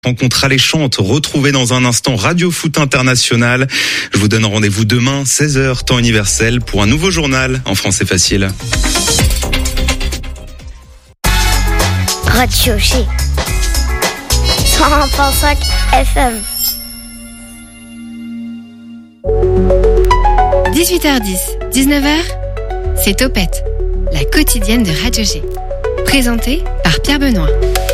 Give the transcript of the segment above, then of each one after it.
Rencontre alléchante, retrouvée dans un instant Radio Foot International. Je vous donne rendez-vous demain, 16h, temps universel, pour un nouveau journal en français facile. Radio G 101.5 FM. 18h10, 19h, c'est Topette, la quotidienne de Radio G. Présentée par Pierre Benoît.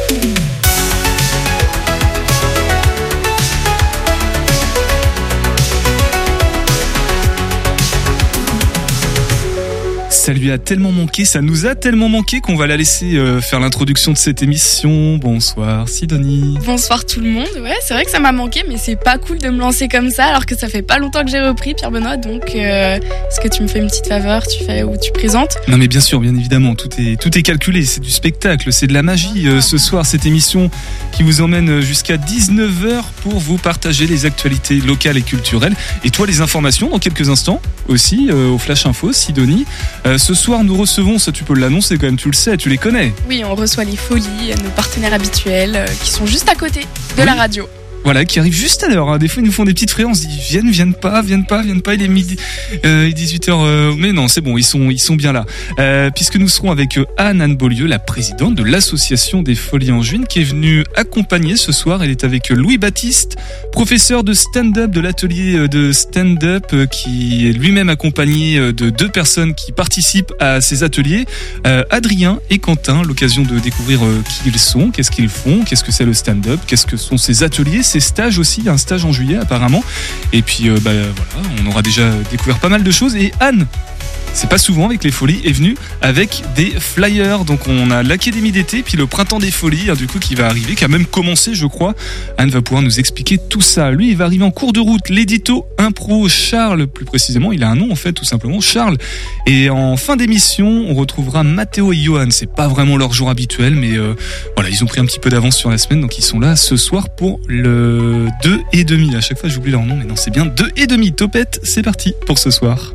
Ça lui a tellement manqué, ça nous a tellement manqué qu'on va la laisser faire l'introduction de cette émission. Bonsoir Sidonie. Bonsoir tout le monde. Ouais, c'est vrai que ça m'a manqué, mais c'est pas cool de me lancer comme ça alors que ça fait pas longtemps que j'ai repris, Pierre Benoît. Donc, est-ce que tu me fais une petite faveur, tu présentes ? Non mais bien sûr, bien évidemment, tout est calculé, c'est du spectacle, c'est de la magie. Ce soir, cette émission qui vous emmène jusqu'à 19h pour vous partager les actualités locales et culturelles. Et toi, les informations dans quelques instants aussi au Flash Info, Sidonie. Ce soir, nous recevons, ça tu peux l'annoncer quand même, tu le sais, tu les connais. Oui, on reçoit les Folies, nos partenaires habituels qui sont juste à côté de la radio. Voilà, qui arrivent juste à l'heure. Des fois, ils nous font des petites frais, on se dit viennent pas, il est midi, 18h. Mais non, c'est bon, ils sont bien là. Puisque nous serons avec Anne Beaulieu, la présidente de l'association des Folies Angevines, qui est venue accompagner ce soir. Elle est avec Louis Baptiste, professeur de stand-up de l'atelier de stand-up, qui est lui-même accompagné de deux personnes qui participent à ces ateliers, Adrien et Quentin. L'occasion de découvrir qui ils sont, qu'est-ce qu'ils font, qu'est-ce que c'est le stand-up, qu'est-ce que sont ces ateliers, ces stages aussi, il y a un stage en juillet apparemment, et puis voilà, on aura déjà découvert pas mal de choses. Et Anne, c'est pas souvent avec les Folies, est venue avec des flyers. Donc on a l'Académie d'été, puis le Printemps des Folies, du coup, qui va arriver, qui a même commencé, je crois. Anne va pouvoir nous expliquer tout ça. Lui, il va arriver en cours de route, l'édito impro Charles, plus précisément, il a un nom en fait, tout simplement, Charles. Et en fin d'émission, on retrouvera Mathéo et Johan. C'est pas vraiment leur jour habituel, mais voilà, ils ont pris un petit peu d'avance sur la semaine, donc ils sont là ce soir pour le 2h30. À chaque fois, j'oublie leur nom, mais non, c'est bien 2h30. Topette, c'est parti pour ce soir.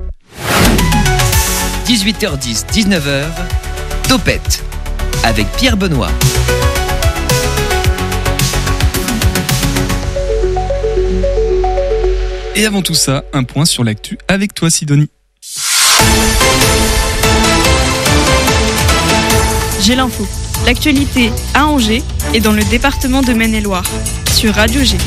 18h10, 19h, Topette, avec Pierre Benoît. Et avant tout ça, un point sur l'actu avec toi, Sidonie. J'ai l'info. L'actualité à Angers et dans le département de Maine-et-Loire, sur Radio G.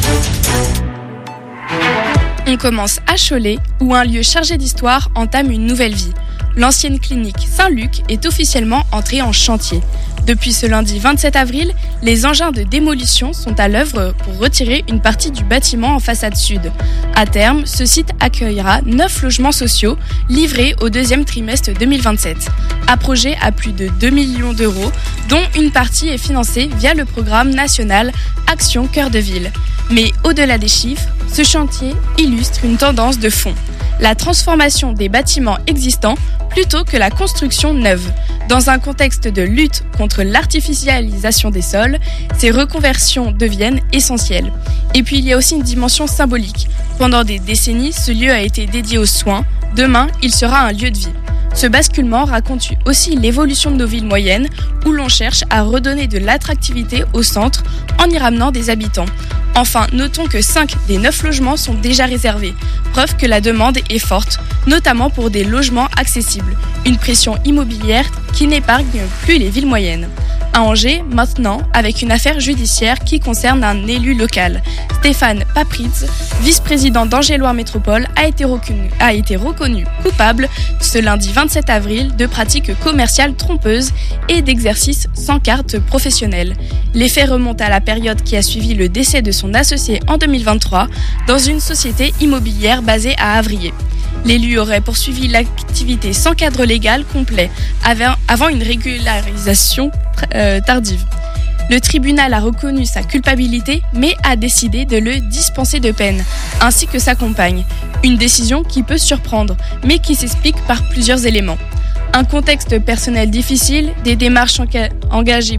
On commence à Cholet, où un lieu chargé d'histoire entame une nouvelle vie. L'ancienne clinique Saint-Luc est officiellement entrée en chantier. Depuis ce lundi 27 avril, les engins de démolition sont à l'œuvre pour retirer une partie du bâtiment en façade sud. À terme, ce site accueillera 9 logements sociaux livrés au deuxième trimestre 2027. Un projet à plus de 2 millions d'euros, dont une partie est financée via le programme national Action Cœur de Ville. Mais au-delà des chiffres, ce chantier illustre une tendance de fond. La transformation des bâtiments existants plutôt que la construction neuve. Dans un contexte de lutte contre l'artificialisation des sols, ces reconversions deviennent essentielles. Et puis il y a aussi une dimension symbolique. Pendant des décennies, ce lieu a été dédié aux soins. Demain, il sera un lieu de vie. Ce basculement raconte aussi l'évolution de nos villes moyennes, où l'on cherche à redonner de l'attractivité au centre en y ramenant des habitants. Enfin, notons que 5 des 9 logements sont déjà réservés, preuve que la demande est forte, notamment pour des logements accessibles. Une pression immobilière qui n'épargne plus les villes moyennes. À Angers, maintenant, avec une affaire judiciaire qui concerne un élu local. Stéphane Papritz, vice-président d'Angers-Loire Métropole, a été reconnu coupable ce lundi 27 avril de pratiques commerciales trompeuses et d'exercices sans carte professionnelle. Les faits remontent à la période qui a suivi le décès de son associé en 2023 dans une société immobilière basée à Avrier. L'élu aurait poursuivi l'activité sans cadre légal complet avant une régularisation tardive. Le tribunal a reconnu sa culpabilité mais a décidé de le dispenser de peine, ainsi que sa compagne. Une décision qui peut surprendre, mais qui s'explique par plusieurs éléments. Un contexte personnel difficile, des démarches engagées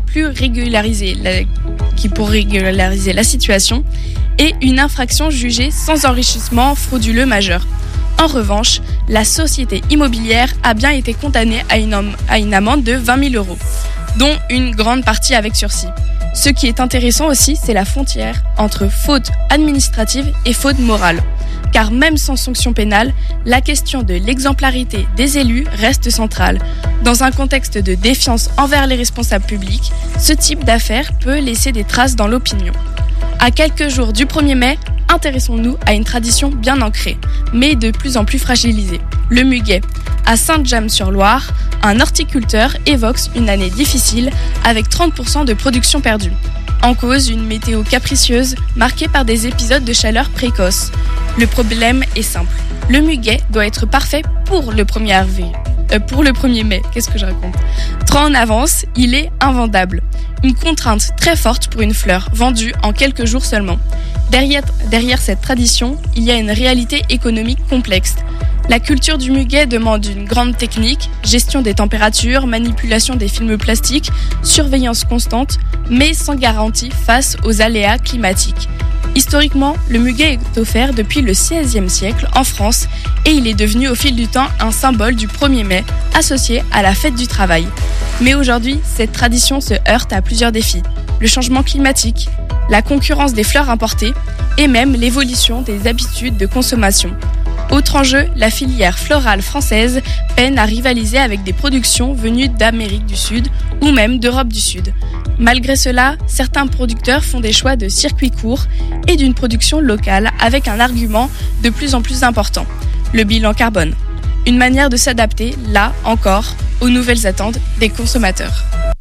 pour régulariser la situation, et une infraction jugée sans enrichissement frauduleux majeur. En revanche, la société immobilière a bien été condamnée à une amende de 20 000 €, dont une grande partie avec sursis. Ce qui est intéressant aussi, c'est la frontière entre faute administrative et faute morale. Car même sans sanction pénale, la question de l'exemplarité des élus reste centrale. Dans un contexte de défiance envers les responsables publics, ce type d'affaires peut laisser des traces dans l'opinion. À quelques jours du 1er mai, intéressons-nous à une tradition bien ancrée, mais de plus en plus fragilisée, le muguet. À Sainte-Jamme-sur-Loire, un horticulteur évoque une année difficile avec 30% de production perdue. En cause, une météo capricieuse marquée par des épisodes de chaleur précoce. Le problème est simple. Le muguet doit être parfait pour le 1er mai. Qu'est-ce que je raconte ? Trop en avance, il est invendable. Une contrainte très forte pour une fleur, vendue en quelques jours seulement. Derrière cette tradition, il y a une réalité économique complexe. La culture du muguet demande une grande technique, gestion des températures, manipulation des films plastiques, surveillance constante, mais sans garantie face aux aléas climatiques. Historiquement, le muguet est offert depuis le XVIe siècle en France et il est devenu au fil du temps un symbole du 1er mai associé à la fête du travail. Mais aujourd'hui, cette tradition se heurte à plusieurs défis. Le changement climatique, la concurrence des fleurs importées et même l'évolution des habitudes de consommation. Autre enjeu, la filière florale française peine à rivaliser avec des productions venues d'Amérique du Sud ou même d'Europe du Sud. Malgré cela, certains producteurs font des choix de circuits courts et d'une production locale avec un argument de plus en plus important, le bilan carbone. Une manière de s'adapter, là encore, aux nouvelles attentes des consommateurs.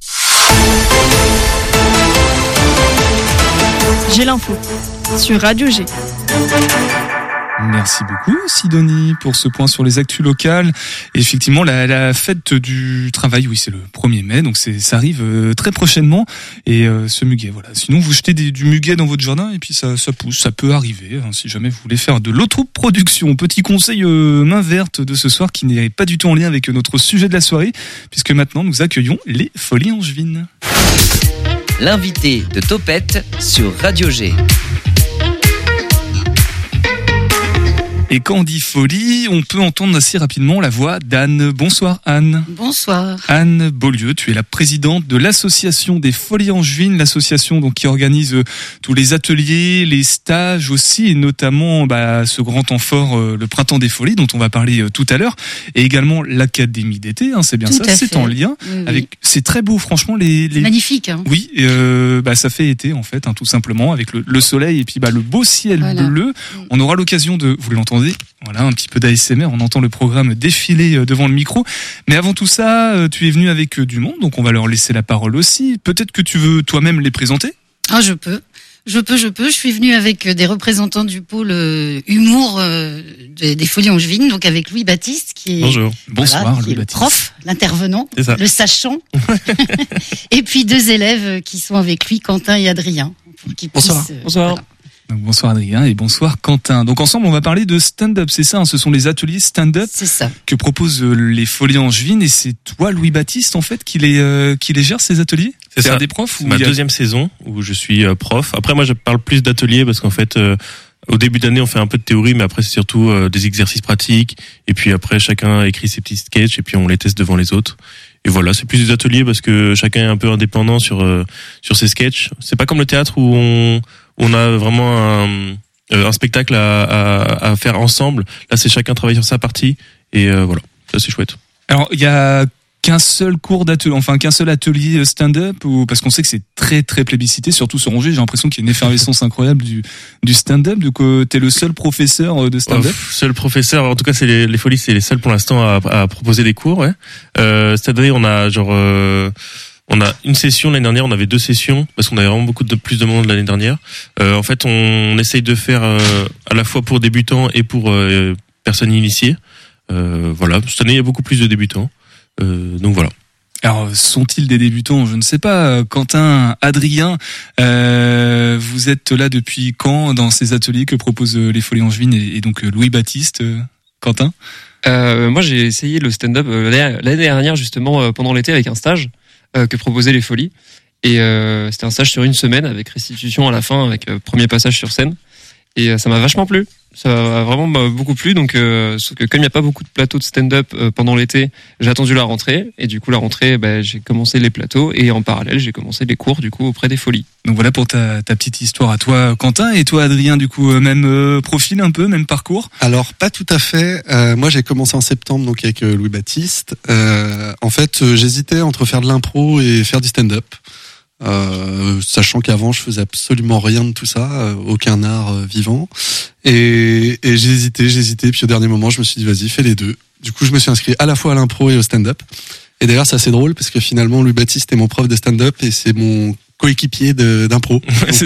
J'ai l'info sur Radio G. Merci beaucoup Sidonie pour ce point sur les actus locales. Et effectivement, la fête du travail, oui, c'est le 1er mai, donc ça arrive très prochainement. Et ce muguet, voilà. Sinon, vous jetez du muguet dans votre jardin et puis ça pousse, ça peut arriver. Hein, si jamais vous voulez faire de l'autoproduction. Petit conseil main verte de ce soir qui n'est pas du tout en lien avec notre sujet de la soirée, puisque maintenant nous accueillons les Folies Angevines. L'invité de Topette sur Radio G. Et quand on dit folie, on peut entendre assez rapidement la voix d'Anne. Bonsoir Anne. Bonsoir. Anne Beaulieu, tu es la présidente de l'association des Folies Angevines, l'association donc qui organise tous les ateliers, les stages aussi, et notamment ce grand temps fort, le Printemps des Folies, dont on va parler tout à l'heure, et également l'Académie d'été, hein, c'est bien tout ça, c'est fait. En lien avec. C'est très beau, franchement, les... magnifique. Hein. Oui, ça fait été en fait, hein, tout simplement, avec le soleil et puis le beau ciel bleu. On aura l'occasion de, vous l'entendez. Voilà, un petit peu d'ASMR, on entend le programme défiler devant le micro. Mais avant tout ça, tu es venu avec du monde, donc on va leur laisser la parole aussi. Peut-être que tu veux toi-même les présenter ? Ah, je peux. Je suis venue avec des représentants du pôle humour des Folies Angevines, donc avec Louis Baptiste, qui est... Bonjour. Bonsoir, Louis Baptiste. Le prof, l'intervenant, le sachant. Et puis 2 élèves qui sont avec lui, Quentin et Adrien. Bonsoir. Voilà. Donc, bonsoir Adrien et bonsoir Quentin. Donc ensemble on va parler de stand-up, c'est ça, hein, ce sont les ateliers stand-up que proposent les Folies Angevines, et c'est toi Louis Baptiste en fait qui les gère ces ateliers. C'est ça. Un des profs. C'est ma deuxième saison où je suis prof. Après moi je parle plus d'ateliers parce qu'en fait au début d'année on fait un peu de théorie, mais après c'est surtout des exercices pratiques, et puis après chacun écrit ses petits sketchs et puis on les teste devant les autres. Et voilà, c'est plus des ateliers parce que chacun est un peu indépendant sur ses sketchs. C'est pas comme le théâtre où on a vraiment un spectacle à faire ensemble. Là, c'est chacun travaille sur sa partie, et voilà, ça c'est chouette. Alors, il y a qu'un seul cours d'atelier, qu'un seul atelier stand-up, ou parce qu'on sait que c'est très très plébiscité, surtout sur Angers. J'ai l'impression qu'il y a une effervescence incroyable du stand-up. Donc, t'es le seul professeur de stand-up. Seul professeur. En tout cas, c'est les Folies, c'est les seuls pour l'instant à proposer des cours. Ouais. C'est-à-dire, on a une session l'année dernière, on avait 2 sessions parce qu'on avait vraiment plus de monde l'année dernière. En fait, on essaye de faire à la fois pour débutants et pour personnes initiées. Voilà, cette année il y a beaucoup plus de débutants. Donc voilà. Alors, sont-ils des débutants ? Je ne sais pas. Quentin, Adrien, vous êtes là depuis quand dans ces ateliers que proposent les Folies Angevines et donc Louis Baptiste, Quentin ? Moi, j'ai essayé le stand-up l'année dernière justement pendant l'été avec un stage que proposaient les Folies, et c'était un stage sur 1 semaine avec restitution à la fin, avec premier passage sur scène, et ça m'a vachement plu. ça m'a vraiment beaucoup plu. Donc, sauf que comme il n'y a pas beaucoup de plateaux de stand-up pendant l'été, j'ai attendu la rentrée. Et du coup, la rentrée, j'ai commencé les plateaux. Et en parallèle, j'ai commencé les cours, du coup, auprès des Folies. Donc voilà pour ta petite histoire à toi, Quentin. Et toi, Adrien, du coup, même profil un peu, même parcours? Alors, pas tout à fait. Moi, j'ai commencé en septembre, donc avec Louis Baptiste. En fait, j'hésitais entre faire de l'impro et faire du stand-up. Sachant qu'avant je faisais absolument rien de tout ça, aucun art vivant, et j'ai hésité, puis au dernier moment je me suis dit vas-y, fais les deux. Du coup je me suis inscrit à la fois à l'impro et au stand-up, et d'ailleurs c'est assez drôle parce que finalement Louis Baptiste est mon prof de stand-up et c'est mon coéquipier d'impro.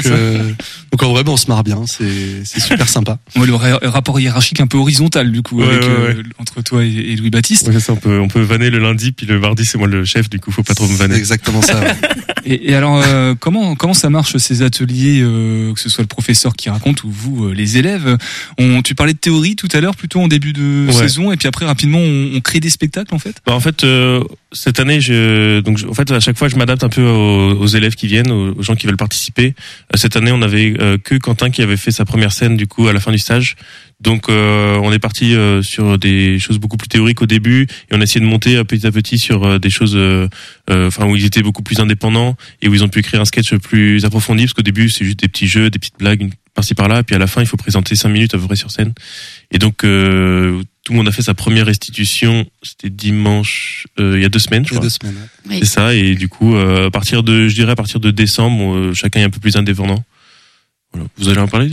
Donc en vrai on se marre bien, c'est super sympa. Ouais, le rapport hiérarchique un peu horizontal du coup entre toi et Louis Baptiste. Ouais, ça, on peut vanner le lundi, puis le mardi c'est moi le chef, du coup faut pas trop me vanner. C'est exactement ça. Ouais. Et alors comment ça marche ces ateliers, que ce soit le professeur qui raconte ou vous les élèves? Tu parlais de théorie tout à l'heure, plutôt en début de saison, et puis après rapidement on crée des spectacles en fait. En fait cette année en fait à chaque fois je m'adapte un peu aux élèves qui viennent, aux gens qui veulent participer. Cette année on avait que Quentin qui avait fait sa première scène du coup à la fin du stage. Donc on est parti sur des choses beaucoup plus théoriques au début et on a essayé de monter petit à petit sur des choses où ils étaient beaucoup plus indépendants et où ils ont pu écrire un sketch plus approfondi, parce qu'au début c'est juste des petits jeux, des petites blagues par-ci par-là, et puis à la fin il faut présenter 5 minutes à peu près sur scène. Et donc tout le monde a fait sa première restitution, c'était dimanche il y a 2 semaines je crois. Il y a 2 semaines. Ouais. C'est ça, et du coup à partir de décembre chacun est un peu plus indépendant. Voilà. Vous allez en parler?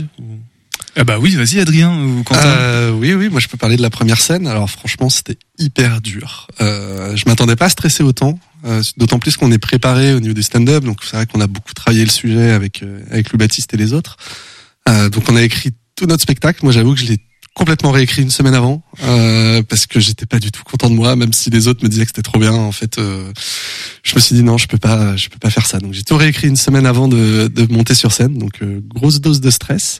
Ah bah oui, vas-y Adrien ou Quentin. Oui, moi je peux parler de la première scène. Alors franchement, c'était hyper dur. Je m'attendais pas à stresser autant, d'autant plus qu'on est préparé au niveau du stand-up. Donc c'est vrai qu'on a beaucoup travaillé le sujet avec Louis Baptiste et les autres. Donc on a écrit tout notre spectacle. Moi j'avoue que je l'ai complètement réécrit une semaine avant, parce que j'étais pas du tout content de moi, même si les autres me disaient que c'était trop bien. En fait, je me suis dit non, je peux pas faire ça. Donc j'ai tout réécrit une semaine avant de monter sur scène. Donc grosse dose de stress.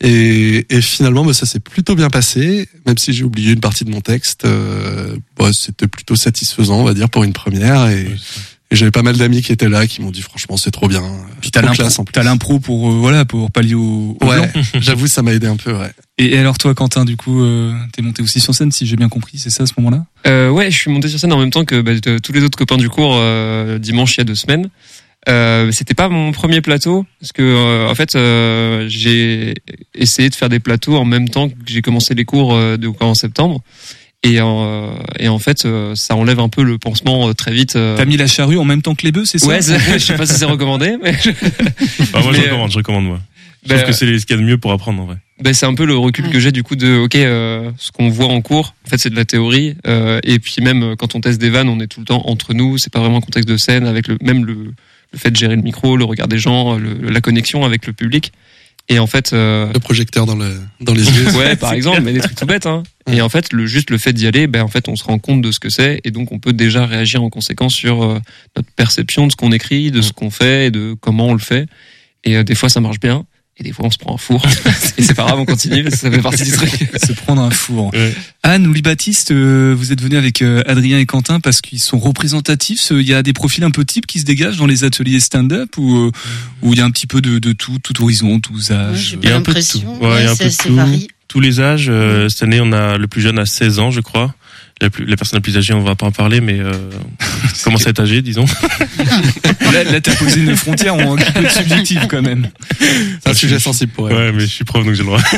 Et finalement, ça s'est plutôt bien passé, même si j'ai oublié une partie de mon texte. C'était plutôt satisfaisant, on va dire, pour une première. Et j'avais pas mal d'amis qui étaient là, qui m'ont dit franchement c'est trop bien. Puis t'as l'impro pour pallier au blanc. J'avoue ça m'a aidé un peu. Ouais. Et alors toi Quentin, du coup t'es monté aussi sur scène, si j'ai bien compris, c'est ça à ce moment-là? Ouais, je suis monté sur scène en même temps que tous les autres copains du cours dimanche il y a 2 semaines. C'était pas mon premier plateau parce que en fait j'ai essayé de faire des plateaux en même temps que j'ai commencé les cours en septembre. Et en fait, ça enlève un peu le pansement très vite. T'as mis la charrue en même temps que les bœufs, c'est ça? Ouais, je sais pas si c'est recommandé, mais. Moi, je recommande moi. Je trouve que c'est ce qu'il y a de mieux pour apprendre en vrai. C'est un peu le recul que j'ai du coup de ce qu'on voit en cours. En fait, c'est de la théorie. Et puis même quand on teste des vannes, on est tout le temps entre nous. C'est pas vraiment un contexte de scène avec le fait de gérer le micro, le regard des gens, la connexion avec le public. Et en fait, le projecteur dans les yeux. Ouais, par exemple, mais des trucs tout bêtes, hein. Et en fait, le fait d'y aller, en fait, on se rend compte de ce que c'est, et donc on peut déjà réagir en conséquence sur notre perception de ce qu'on écrit, de ce qu'on fait, et de comment on le fait. Et des fois, ça marche bien. Et des fois, on se prend un four. Et c'est pas grave, on continue, parce que ça fait partie du truc. Se prendre un four. Ouais. Anne ou Louis Baptiste, vous êtes venus avec Adrien et Quentin parce qu'ils sont représentatifs. Il y a des profils un peu types qui se dégagent dans les ateliers stand-up ou il y a un petit peu de tout horizon, tous âges. Ouais, j'ai pas l'impression. Il y a un peu de tout. Varie. Tous les âges. Cette année, on a le plus jeune à 16 ans, je crois. La personne la plus âgée, on va pas en parler, mais commence à être âgée, disons. Là, t'as posé une frontière un petit peu subjective quand même. C'est un sujet sensible pour elle. Ouais, mais je suis prof, donc j'ai le droit.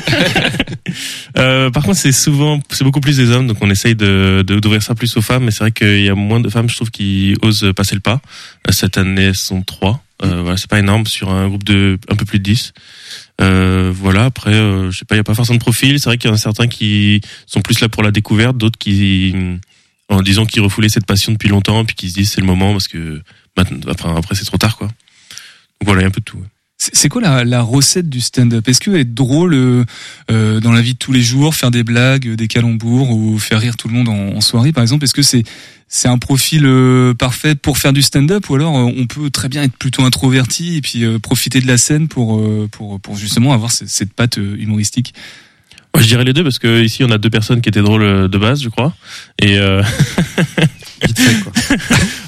Par contre, c'est beaucoup plus des hommes, donc on essaye d'ouvrir ça plus aux femmes, mais c'est vrai qu'il y a moins de femmes, je trouve, qui osent passer le pas. Cette année, elles sont 3. Voilà, c'est pas énorme sur un groupe de un peu plus de 10. Voilà, après je sais pas, il y a pas forcément de profil, c'est vrai qu'il y en a certains qui sont plus là pour la découverte, d'autres qui en disant qui refoulaient cette passion depuis longtemps puis qui se disent c'est le moment parce que après c'est trop tard quoi. Donc voilà, il y a un peu de tout. Ouais. C'est quoi la recette du stand-up? Est-ce que être drôle dans la vie de tous les jours, faire des blagues, des calembours ou faire rire tout le monde en soirée par exemple, est-ce que c'est un profil parfait pour faire du stand-up, ou alors on peut très bien être plutôt introverti et puis profiter de la scène pour justement avoir cette patte humoristique? Ouais, je dirais les deux parce que ici on a 2 personnes qui étaient drôles de base, je crois. Et vite fait quoi.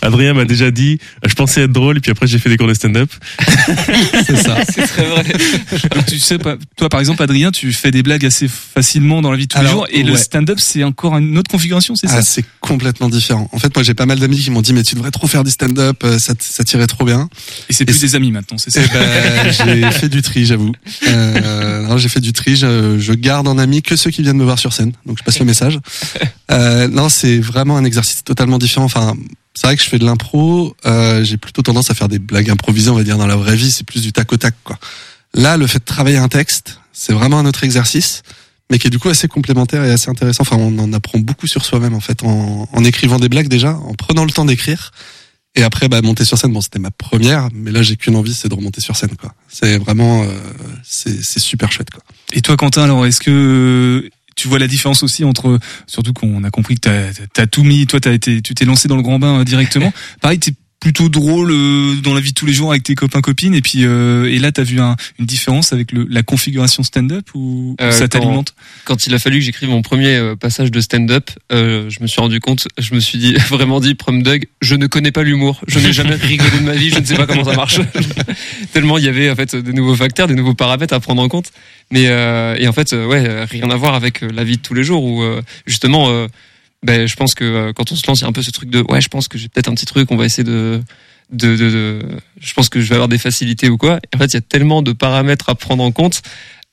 Adrien m'a déjà dit, je pensais être drôle, et puis après j'ai fait des cours de stand-up. C'est ça. C'est très vrai. Donc, tu sais pas, toi par exemple Adrien, tu fais des blagues assez facilement dans la vie de tous les jours, et le stand-up c'est encore une autre configuration, c'est ça? C'est complètement différent. En fait, moi j'ai pas mal d'amis qui m'ont dit mais tu devrais trop faire du stand-up, ça tirait trop bien. Et c'est plus des amis maintenant, c'est ça? J'ai fait du tri, j'avoue. J'ai fait du tri. Je garde en ami que ceux qui viennent me voir sur scène. Donc je passe le message. Non, c'est vraiment un exercice totalement différent. Enfin, c'est vrai que je fais de l'impro. J'ai plutôt tendance à faire des blagues improvisées, on va dire, dans la vraie vie. C'est plus du tac au tac, quoi. Là, le fait de travailler un texte, c'est vraiment un autre exercice, mais qui est du coup assez complémentaire et assez intéressant. Enfin, on en apprend beaucoup sur soi-même, en fait, en écrivant des blagues déjà, en prenant le temps d'écrire. Et après, monter sur scène, bon, c'était ma première, mais là, j'ai qu'une envie, c'est de remonter sur scène, quoi. C'est vraiment, c'est super chouette, quoi. Et toi, Quentin, alors, est-ce que tu vois la différence aussi entre, surtout qu'on a compris que t'as tout mis, toi, tu t'es lancé dans le grand bain directement. Pareil, t'es plutôt drôle dans la vie de tous les jours avec tes copains-copines, et puis et là t'as vu une différence avec la configuration stand-up ou ça t'alimente? Quand il a fallu que j'écrive mon premier passage de stand-up, je me suis rendu compte, je me suis vraiment dit, Prom Doug, je ne connais pas l'humour, je n'ai jamais rigolé de ma vie, je ne sais pas comment ça marche. Tellement il y avait en fait des nouveaux facteurs, des nouveaux paramètres à prendre en compte, mais et en fait rien à voir avec la vie de tous les jours où justement je pense que quand on se lance, il y a un peu ce truc de je pense que j'ai peut-être un petit truc, on va essayer de je pense que je vais avoir des facilités ou quoi. Et en fait, il y a tellement de paramètres à prendre en compte.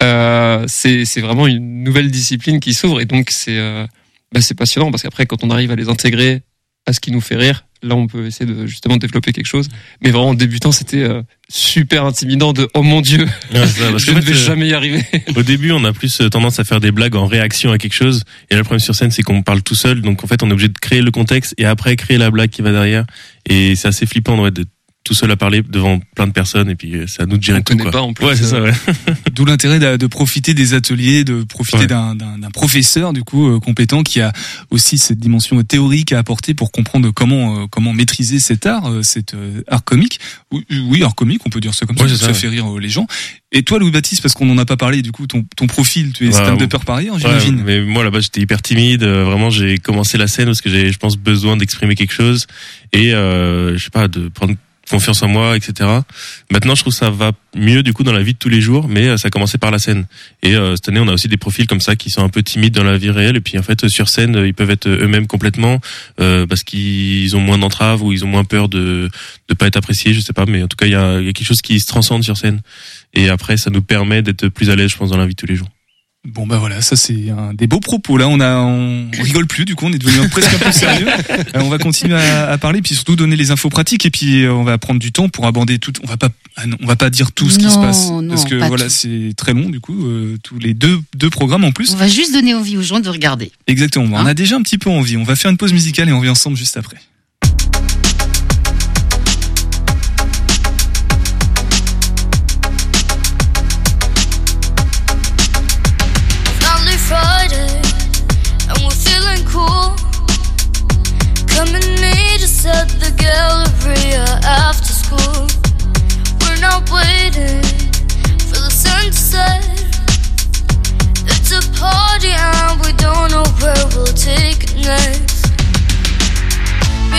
C'est vraiment une nouvelle discipline qui s'ouvre, et donc c'est passionnant parce qu'après, quand on arrive à les intégrer à ce qui nous fait rire, là on peut essayer de justement développer quelque chose. Mais vraiment en débutant, c'était super intimidant de oh mon Dieu, je ne vais jamais y arriver. Au début, on a plus tendance à faire des blagues en réaction à quelque chose, et là, le problème sur scène, c'est qu'on parle tout seul, donc en fait on est obligé de créer le contexte et après créer la blague qui va derrière, et c'est assez flippant d'être tout seul à parler devant plein de personnes, et puis c'est à nous de gérer tout, quoi. Pas en plus. Ouais, c'est ça, ouais. D'où l'intérêt de profiter des ateliers, de profiter d'un professeur du coup compétent qui a aussi cette dimension théorique à apporter pour comprendre comment maîtriser cet art comique. Oui, art comique, on peut dire ça comme ça fait rire les gens. Et toi, Louis-Baptiste, parce qu'on n'en a pas parlé, du coup, ton profil, tu es stand-upper par ailleurs, j'imagine. Mais moi, là-bas, j'étais hyper timide. Vraiment, j'ai commencé la scène parce que j'ai, je pense, besoin d'exprimer quelque chose et je sais pas, de prendre confiance en moi, etc. Maintenant, je trouve que ça va mieux du coup dans la vie de tous les jours, mais ça a commencé par la scène. Et cette année, on a aussi des profils comme ça qui sont un peu timides dans la vie réelle, et puis en fait sur scène, ils peuvent être eux-mêmes complètement parce qu'ils ont moins d'entraves ou ils ont moins peur de pas être appréciés, je sais pas, mais en tout cas il y a quelque chose qui se transcende sur scène. Et après, ça nous permet d'être plus à l'aise, je pense, dans la vie de tous les jours. Bon voilà, ça c'est des beaux propos. Là, on rigole plus, du coup, on est devenu presque un peu sérieux. On va continuer à parler, puis surtout donner les infos pratiques, et puis on va prendre du temps pour aborder tout. On va pas dire tout ce qui se passe, parce que voilà, tout. C'est très long, du coup, tous les deux programmes en plus. On va juste donner envie aux gens de regarder. Exactement. On a déjà un petit peu envie. On va faire une pause musicale et on revient ensemble juste après. Come and meet us at the Galleria after school. We're not waiting for the sun to set. It's a party and we don't know where we'll take it next.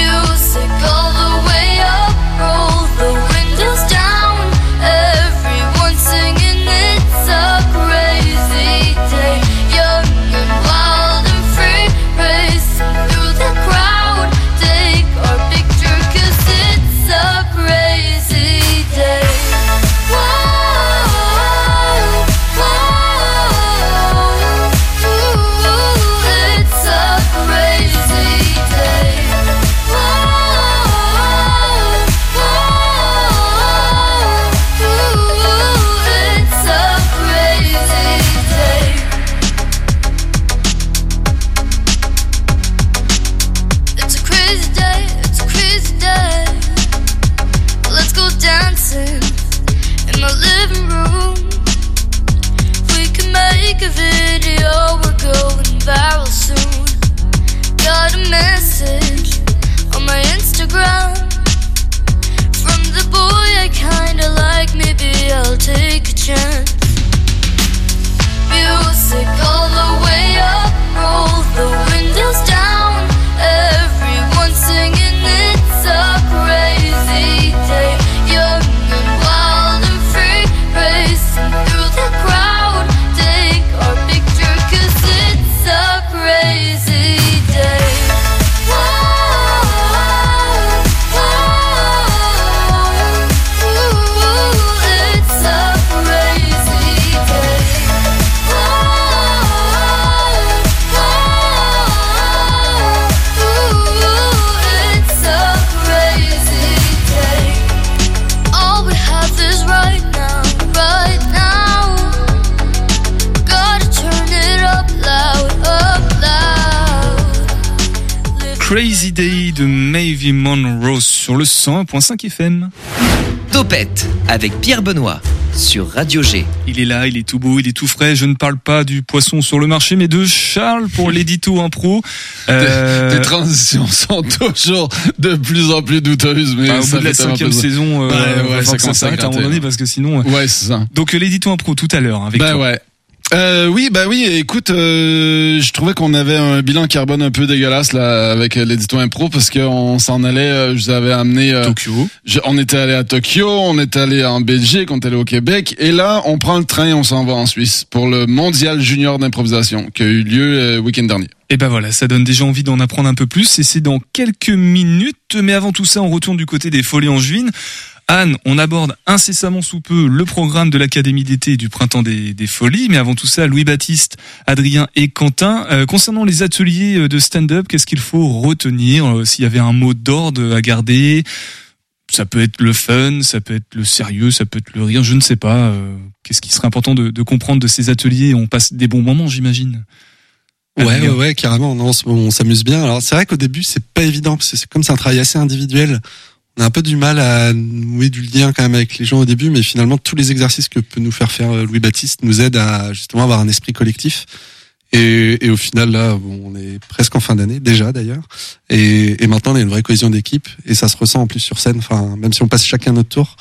Crazy Day de Maevy Monroe sur le 101.5 FM. Topette avec Pierre Benoît sur Radio G. Il est là, il est tout beau, il est tout frais. Je ne parle pas du poisson sur le marché, mais de Charles pour l'édito impro. Les transitions sont toujours de plus en plus douteuses, mais au bout de la 5e saison, ça s'arrête à un moment donné parce que sinon. Ouais, c'est ça. Donc l'édito impro tout à l'heure avec toi. Ouais. Oui, écoute, je trouvais qu'on avait un bilan carbone un peu dégueulasse là avec l'édito impro parce qu'on s'en allait, je vous avais amené Tokyo. On était allé à Tokyo, on est allé en Belgique, on est allé au Québec et là on prend le train et on s'en va en Suisse pour le mondial junior d'improvisation qui a eu lieu le week-end dernier. Et ben voilà, ça donne déjà envie d'en apprendre un peu plus et c'est dans quelques minutes, mais avant tout ça on retourne du côté des Folies Angevines. Anne, on aborde incessamment sous peu le programme de l'Académie d'été du Printemps des Folies, mais avant tout ça, Louis-Baptiste, Adrien et Quentin, concernant les ateliers de stand-up, qu'est-ce qu'il faut retenir, s'il y avait un mot d'ordre à garder? Ça peut être le fun, ça peut être le sérieux, ça peut être le rire, je ne sais pas. Qu'est-ce qui serait important de comprendre de ces ateliers? On passe des bons moments, j'imagine. Ouais, carrément. Non, on s'amuse bien. Alors c'est vrai qu'au début c'est pas évident parce que c'est comme c'est un travail assez individuel. On a un peu du mal à nouer du lien quand même avec les gens au début, mais finalement tous les exercices que peut nous faire Louis-Baptiste nous aident à justement avoir un esprit collectif. Et au final là, on est presque en fin d'année déjà d'ailleurs, et maintenant on a une vraie cohésion d'équipe et ça se ressent en plus sur scène. Enfin, même si on passe chacun notre tour.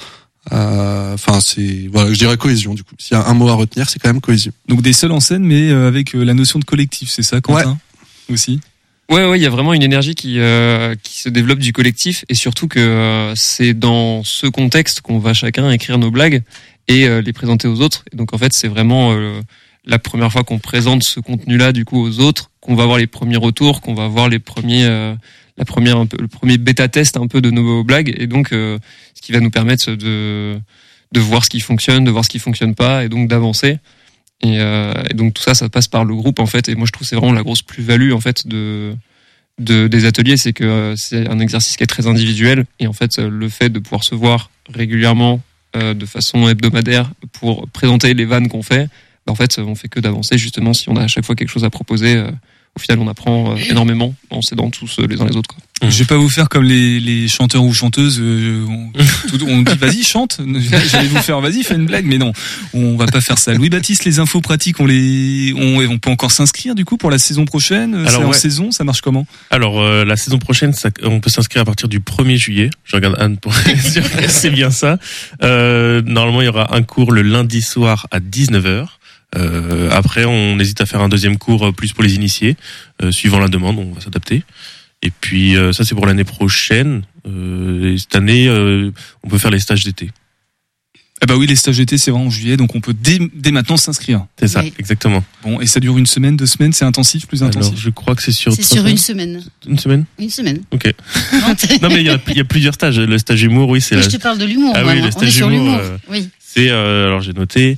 C'est je dirais cohésion du coup. S'il y a un mot à retenir, c'est quand même cohésion. Donc des seuls en scène, mais avec la notion de collectif, c'est ça, Quentin? Ouais. Aussi. Ouais, il y a vraiment une énergie qui se développe du collectif et surtout que c'est dans ce contexte qu'on va chacun écrire nos blagues et les présenter aux autres. Et donc en fait, c'est vraiment la première fois qu'on présente ce contenu-là du coup aux autres, qu'on va voir les premiers retours, qu'on va voir les premiers le premier bêta test un peu de nos blagues et donc ce qui va nous permettre de voir ce qui fonctionne, de voir ce qui fonctionne pas et donc d'avancer. Et donc tout ça passe par le groupe en fait. Et moi je trouve que c'est vraiment la grosse plus-value en fait des ateliers, c'est que c'est un exercice qui est très individuel et en fait le fait de pouvoir se voir régulièrement de façon hebdomadaire pour présenter les vannes qu'on fait, en fait on fait que d'avancer justement. Si on a à chaque fois quelque chose à proposer, au final on apprend énormément en s'aidant tous les uns les autres, quoi. Je vais pas vous faire comme les chanteurs ou chanteuses, on dit vas-y chante, j'allais vous faire vas-y fais une blague, mais non, on va pas faire ça. Louis-Baptiste, les infos pratiques, on peut encore s'inscrire du coup pour la saison prochaine. Alors, en saison, ça marche comment? Alors la saison prochaine, on peut s'inscrire à partir du 1er juillet. Je regarde Anne pour être sûr que c'est bien ça. Normalement il y aura un cours le lundi soir à 19h. Après on hésite à faire un deuxième cours plus pour les initiés, suivant la demande, on va s'adapter. Et puis ça c'est pour l'année prochaine. Et cette année on peut faire les stages d'été. Ah bah oui, les stages d'été c'est vraiment en juillet, donc on peut dès maintenant s'inscrire. C'est ça, exactement. Bon, et ça dure une semaine, 2 semaines, c'est intensif, plus intensif? Alors, je crois que c'est sur une semaine. Une semaine? Une semaine. Ok. Non mais il y a plusieurs stages. Le stage humour, oui, c'est. Je te parle de l'humour. Ah oui, le stage sur humour. l'humour. Oui. C'est alors j'ai noté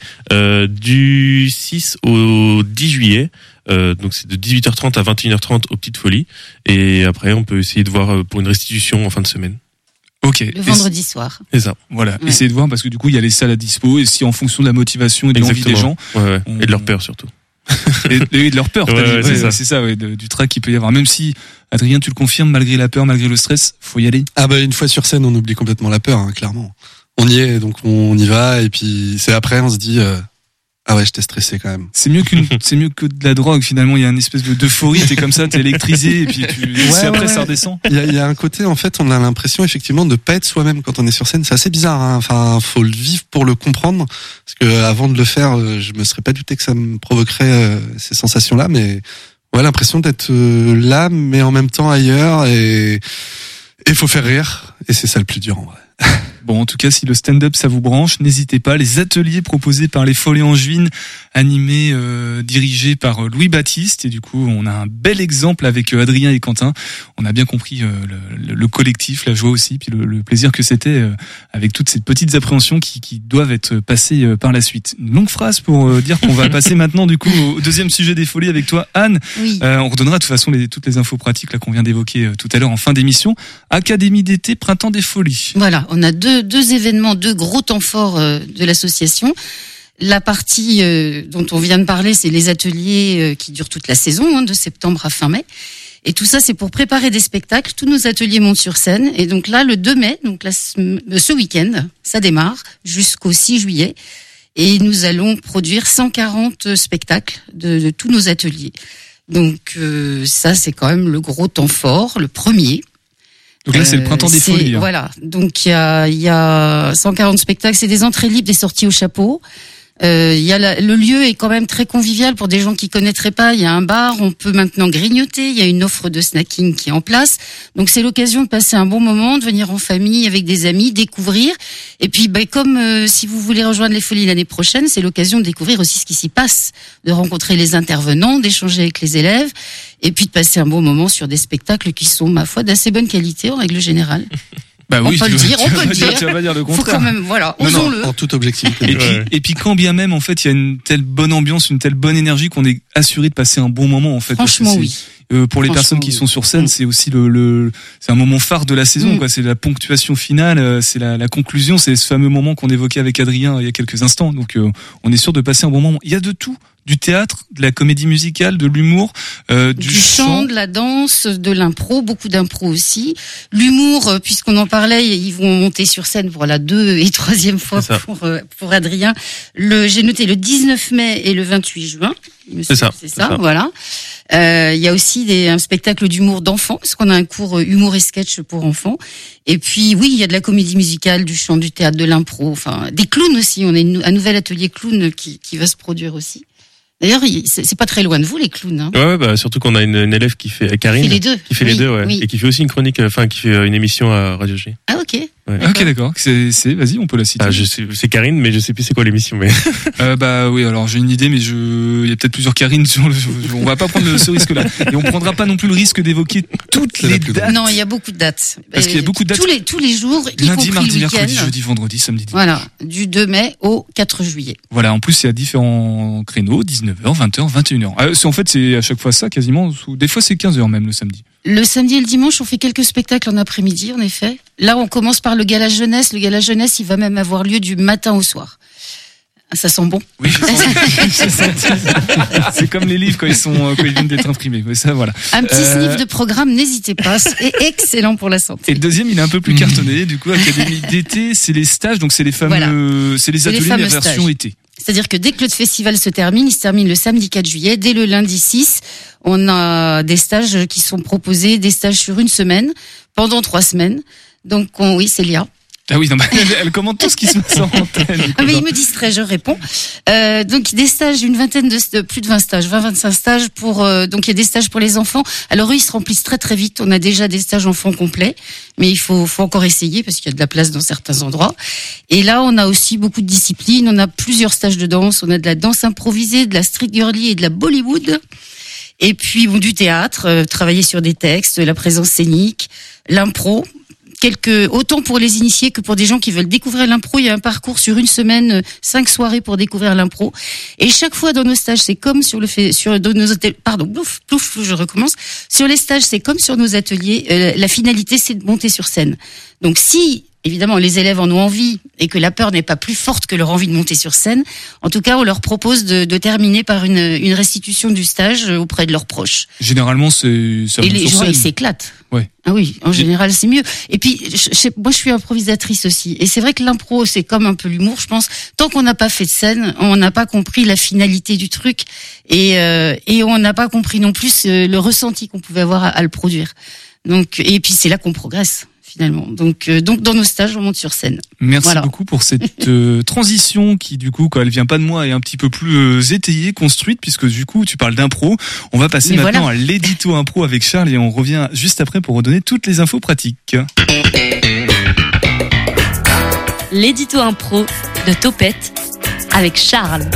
du 6 au 10 juillet. Donc c'est de 18h30 à 21h30 aux Petites Folies. Et après on peut essayer de voir pour une restitution en fin de semaine. Ok. Le vendredi soir. C'est ça. Voilà. Ouais. Essayez de voir parce que du coup il y a les salles à dispo et si en fonction de la motivation et de l'envie des gens. Ouais. Et de leur peur surtout. et de leur peur. C'est ça, du trac qu'il peut y avoir. Même si Adrien, tu le confirmes, malgré la peur, malgré le stress, faut y aller. Ah bah une fois sur scène, on oublie complètement la peur, hein, clairement. On y est, donc on y va et puis c'est après on se dit ah ouais, j'étais stressé quand même. C'est mieux que de la drogue finalement. Il y a une espèce d'euphorie. T'es comme ça, t'es électrisé et puis après ça redescend. Il y a un côté en fait, on a l'impression effectivement de pas être soi-même quand on est sur scène. C'est assez bizarre. Hein. Enfin, faut le vivre pour le comprendre. Parce que avant de le faire, je me serais pas douté que ça me provoquerait ces sensations-là. Mais ouais, l'impression d'être là, mais en même temps ailleurs et faut faire rire. Et c'est ça le plus dur en vrai. Bon, en tout cas, si le stand-up ça vous branche, n'hésitez pas. Les ateliers proposés par les Folies Angevines, animés, dirigés par Louis-Baptiste. Et du coup, on a un bel exemple avec Adrien et Quentin. On a bien compris le collectif, la joie aussi, puis le plaisir que c'était avec toutes ces petites appréhensions qui doivent être passées par la suite. Une longue phrase pour dire qu'on va passer maintenant du coup au deuxième sujet des Folies avec toi, Anne. Oui. On redonnera de toute façon toutes les infos pratiques là qu'on vient d'évoquer tout à l'heure en fin d'émission. Académie d'été, Printemps des Folies. Voilà, on a deux événements, 2 gros temps forts de l'association. La partie dont on vient de parler, c'est les ateliers qui durent toute la saison, de septembre à fin mai. Et tout ça, c'est pour préparer des spectacles. Tous nos ateliers montent sur scène. Et donc là, le 2 mai, donc là, ce week-end, ça démarre jusqu'au 6 juillet. Et nous allons produire 140 spectacles de tous nos ateliers. Donc ça, c'est quand même le gros temps fort, le premier. Donc là, c'est le printemps des folies. Hein. Voilà. Donc il y a 140 spectacles, c'est des entrées libres, des sorties au chapeau. Le lieu est quand même très convivial pour des gens qui connaîtraient pas. Il y a un bar, on peut maintenant grignoter. Il y a une offre de snacking qui est en place. Donc c'est l'occasion de passer un bon moment, de venir en famille avec des amis, découvrir. Et puis, comme si vous voulez rejoindre les Folies l'année prochaine, c'est l'occasion de découvrir aussi ce qui s'y passe, de rencontrer les intervenants, d'échanger avec les élèves, et puis de passer un bon moment sur des spectacles qui sont, ma foi, d'assez bonne qualité en règle générale. Bah oui, on peut le dire, on peut le dire. Tu vas pas dire le contraire. Faut quand même, voilà, osons-le. En toute objectivité. Et puis quand bien même, en fait, il y a une telle bonne ambiance, une telle bonne énergie qu'on est assuré de passer un bon moment, en fait. Franchement, oui. Pour les personnes qui sont sur scène, c'est aussi c'est un moment phare de la saison, quoi. C'est la ponctuation finale, c'est la conclusion, c'est ce fameux moment qu'on évoquait avec Adrien il y a quelques instants. Donc, on est sûr de passer un bon moment. Il y a de tout. Du théâtre, de la comédie musicale, de l'humour, du chant, de la danse, de l'impro, beaucoup d'impro aussi. L'humour, puisqu'on en parlait, ils vont monter sur scène pour la 2e et 3e fois pour Adrien. J'ai noté le 19 mai et le 28 juin. C'est ça. Voilà. Il y a aussi un spectacle d'humour d'enfants, parce qu'on a un cours humour et sketch pour enfants. Et puis, oui, il y a de la comédie musicale, du chant, du théâtre, de l'impro, enfin, des clowns aussi. On a un nouvel atelier clown qui va se produire aussi. D'ailleurs, c'est pas très loin de vous, les clowns. Hein. Ouais, surtout qu'on a une élève qui fait Karine, qui fait les deux, ouais, et qui fait aussi une chronique, qui fait une émission à Radio G. Ah ok. Ouais. Ok, d'accord. Vas-y, on peut la citer. C'est Karine, mais je sais plus c'est quoi l'émission, mais. Oui, alors j'ai une idée, mais il y a peut-être plusieurs Karines on va pas prendre ce risque-là. Et on prendra pas non plus le risque d'évoquer toutes les dates. Non, il y a beaucoup de dates. Parce qu'il y a beaucoup de dates. Tous les jours, lundi, mardi, mercredi, jeudi, vendredi, samedi, dimanche. Voilà. Du 2 mai au 4 juillet. Voilà. En plus, il y a différents créneaux, 19h, 20h, 21h. En fait, c'est à chaque fois ça, quasiment. Des fois, c'est 15h même le samedi. Le samedi et le dimanche, on fait quelques spectacles en après-midi, en effet. Là, on commence par le gala jeunesse. Le gala jeunesse, il va même avoir lieu du matin au soir. Ça sent bon. Oui, c'est comme les livres quand ils viennent d'être imprimés. Mais ça, voilà. Un petit sniff de programme, n'hésitez pas. C'est excellent pour la santé. Et le deuxième, il est un peu plus cartonné. Du coup, Académie d'été, c'est les stages. Donc, c'est les fameux, c'est les ateliers, la version été. C'est-à-dire que dès que le festival se termine, il se termine le samedi 4 juillet. Dès le lundi 6, on a des stages qui sont proposés, des stages sur une semaine, pendant 3 semaines. Donc, oui, c'est Léa. Ah oui, non, elle commente tout ce qui se passe en antenne. Mais il me distrait, je réponds. Donc des stages, une vingtaine plus de 20 stages, 20-25 stages donc il y a des stages pour les enfants. Alors eux, ils se remplissent très très vite. On a déjà des stages enfants complets, mais il faut encore essayer parce qu'il y a de la place dans certains endroits. Et là, on a aussi beaucoup de disciplines. On a plusieurs stages de danse. On a de la danse improvisée, de la street girly et de la Bollywood. Et puis du théâtre, travailler sur des textes, la présence scénique, l'impro. Autant pour les initiés que pour des gens qui veulent découvrir l'impro. Il y a un parcours sur une semaine, 5 soirées pour découvrir l'impro. Et chaque fois dans nos stages, c'est comme sur nos ateliers, je recommence. Sur les stages, c'est comme sur nos ateliers. La finalité, c'est de monter sur scène. Donc si, évidemment, les élèves en ont envie et que la peur n'est pas plus forte que leur envie de monter sur scène, en tout cas, on leur propose de terminer par une restitution du stage auprès de leurs proches. Généralement, ça et les gens, ils s'éclatent. Ouais. Ah oui, en général, c'est mieux. Et puis, moi, je suis improvisatrice aussi. Et c'est vrai que l'impro, c'est comme un peu l'humour, je pense. Tant qu'on n'a pas fait de scène, on n'a pas compris la finalité du truc. Et on n'a pas compris non plus le ressenti qu'on pouvait avoir à le produire. Donc, et puis, c'est là qu'on progresse. Finalement. Donc dans nos stages, on monte sur scène. Merci beaucoup pour cette transition qui, du coup, quand elle vient pas de moi, est un petit peu plus étayée, construite, puisque du coup, tu parles d'impro. On va passer maintenant à l'édito impro avec Charles et on revient juste après pour redonner toutes les infos pratiques. L'édito impro de Topette avec Charles.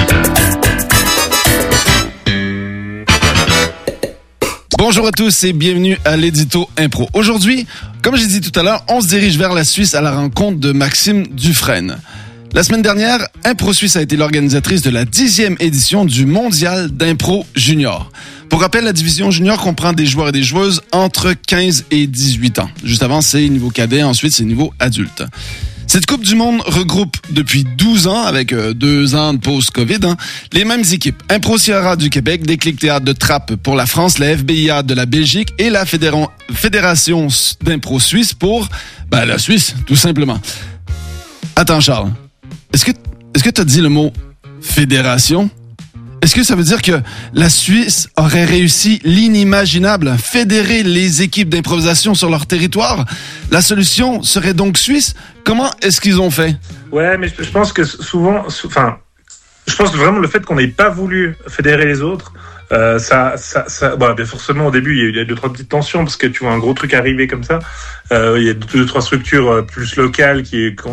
Bonjour à tous et bienvenue à l'édito impro. Aujourd'hui, comme j'ai dit tout à l'heure, on se dirige vers la Suisse à la rencontre de Maxime Dufresne. La semaine dernière, Impro Suisse a été l'organisatrice de la 10e édition du Mondial d'Impro Junior. Pour rappel, la division junior comprend des joueurs et des joueuses entre 15 et 18 ans. Juste avant, c'est niveau cadet, ensuite c'est niveau adulte. Cette Coupe du Monde regroupe depuis 12 ans, avec 2 ans de pause COVID, les mêmes équipes. Impro Sierra du Québec, Déclic Théâtre de Trappes pour la France, la FBIA de la Belgique et la Fédération d'impro suisse pour la Suisse, tout simplement. Attends, Charles. Est-ce que tu as dit le mot fédération? Est-ce que ça veut dire que la Suisse aurait réussi l'inimaginable, fédérer les équipes d'improvisation sur leur territoire? La solution serait donc suisse? Comment est-ce qu'ils ont fait? Ouais, mais je pense que souvent, je pense que vraiment le fait qu'on n'ait pas voulu fédérer les autres, bien forcément au début il y a eu 2-3 petites tensions parce que tu vois un gros truc arriver comme ça. Il y a 2-3 structures plus locales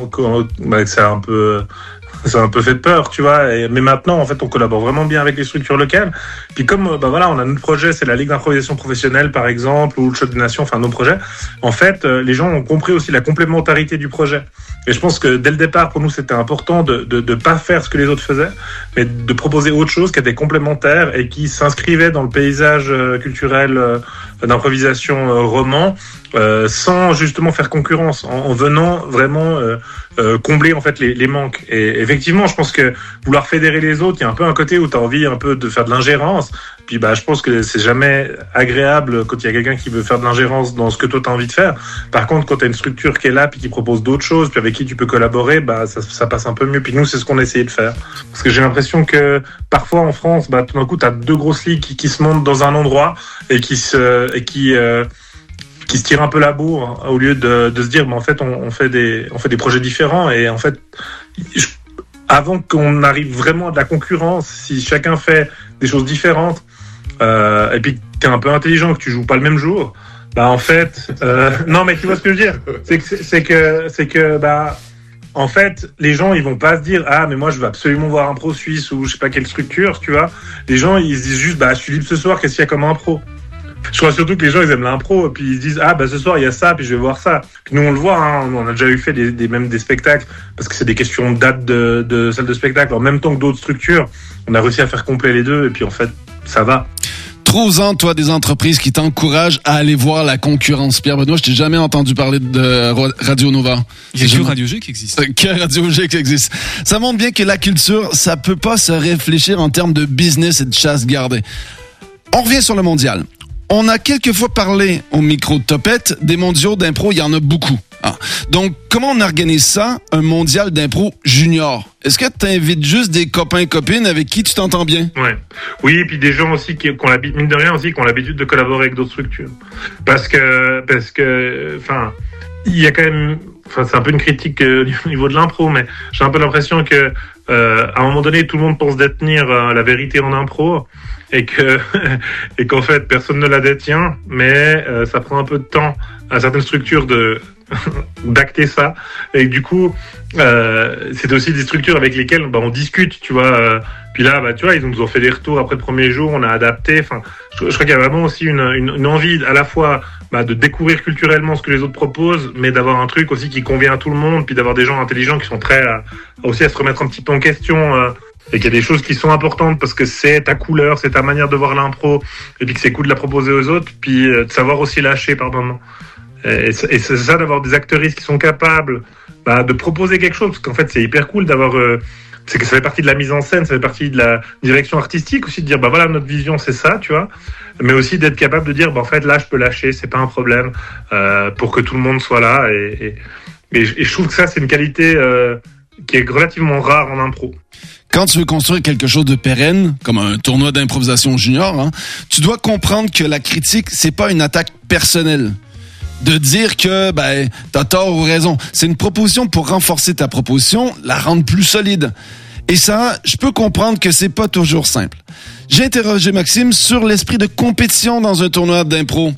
ça a un peu fait peur, tu vois. Mais maintenant, en fait, on collabore vraiment bien avec les structures locales. Puis comme, on a notre projet, c'est la Ligue d'improvisation professionnelle, par exemple, ou le Choc des Nations, nos projets. En fait, les gens ont compris aussi la complémentarité du projet. Et je pense que dès le départ, pour nous, c'était important de pas faire ce que les autres faisaient, mais de proposer autre chose qui était complémentaire et qui s'inscrivait dans le paysage culturel d'improvisation roman, sans justement faire concurrence, en venant vraiment combler en fait les manques. Et effectivement, je pense que vouloir fédérer les autres, il y a un peu un côté où tu as envie un peu de faire de l'ingérence. Puis je pense que c'est jamais agréable quand il y a quelqu'un qui veut faire de l'ingérence dans ce que toi tu as envie de faire. Par contre, quand tu as une structure qui est là puis qui propose d'autres choses, puis avec qui tu peux collaborer, ça passe un peu mieux. Puis nous, c'est ce qu'on a essayé de faire. Parce que j'ai l'impression que parfois en France, tout d'un coup, tu as 2 grosses ligues qui se montent dans un endroit et qui se tirent un peu la bourre, au lieu de se dire en fait on fait des projets différents. Et en fait, avant qu'on arrive vraiment à de la concurrence, si chacun fait des choses différentes, et puis que t'es un peu intelligent, que tu joues pas le même jour, en fait, non mais tu vois ce que je veux dire, c'est que en fait, les gens ils vont pas se dire mais moi je veux absolument voir un pro suisse ou je sais pas quelle structure, tu vois. Les gens ils se disent juste je suis libre ce soir, qu'est-ce qu'il y a comme un pro? Je crois surtout que les gens ils aiment l'impro et puis ils se disent ce soir il y a ça puis je vais voir ça. Puis nous on le voit, on a déjà fait des spectacles parce que c'est des questions de date de salle de spectacle en même temps que d'autres structures. On a réussi à faire combler les deux et puis en fait ça va. Trouve-en, toi, des entreprises qui t'encouragent à aller voir la concurrence. Pierre-Benoît, je t'ai jamais entendu parler de Radio Nova. Il y a que Radio G qui existe. Que Radio G qui existe. Ça montre bien que la culture, ça peut pas se réfléchir en termes de business et de chasse gardée. On revient sur le mondial. On a quelquefois parlé au micro de Topette des mondiaux d'impro, il y en a beaucoup. Donc, comment on organise ça, un mondial d'impro junior? Est-ce que tu invites juste des copains-copines avec qui tu t'entends bien? Ouais. Oui, et puis des gens aussi qui ont l'habitude, mine de rien aussi, qui ont l'habitude de collaborer avec d'autres structures. Parce que, il y a quand même, c'est un peu une critique au niveau de l'impro, mais j'ai un peu l'impression que, à un moment donné, tout le monde pense détenir la vérité en impro. Et qu'en fait personne ne la détient, mais ça prend un peu de temps à certaines structures d'acter ça, et du coup c'est aussi des structures avec lesquelles on discute, tu vois. Puis là tu vois, ils nous ont fait des retours après le premier jour, on a adapté. Je crois qu'il y a vraiment aussi une envie à la fois de découvrir culturellement ce que les autres proposent, mais d'avoir un truc aussi qui convient à tout le monde, puis d'avoir des gens intelligents qui sont prêts aussi à se remettre un petit peu en question, et qu'il y a des choses qui sont importantes parce que c'est ta couleur, c'est ta manière de voir l'impro, et puis que c'est cool de la proposer aux autres, puis de savoir aussi lâcher par moments. Et c'est ça, d'avoir des actrices qui sont capables de proposer quelque chose, parce qu'en fait c'est hyper cool d'avoir c'est que ça fait partie de la mise en scène, ça fait partie de la direction artistique aussi, de dire voilà, notre vision c'est ça, tu vois, mais aussi d'être capable de dire en fait là je peux lâcher, c'est pas un problème, pour que tout le monde soit là, et je trouve que ça c'est une qualité qui est relativement rare en impro. Quand tu veux construire quelque chose de pérenne, comme un tournoi d'improvisation junior, tu dois comprendre que la critique, c'est pas une attaque personnelle. De dire que t'as tort ou raison. C'est une proposition pour renforcer ta proposition, la rendre plus solide. Et ça, je peux comprendre que c'est pas toujours simple. J'ai interrogé Maxime sur l'esprit de compétition dans un tournoi d'impro.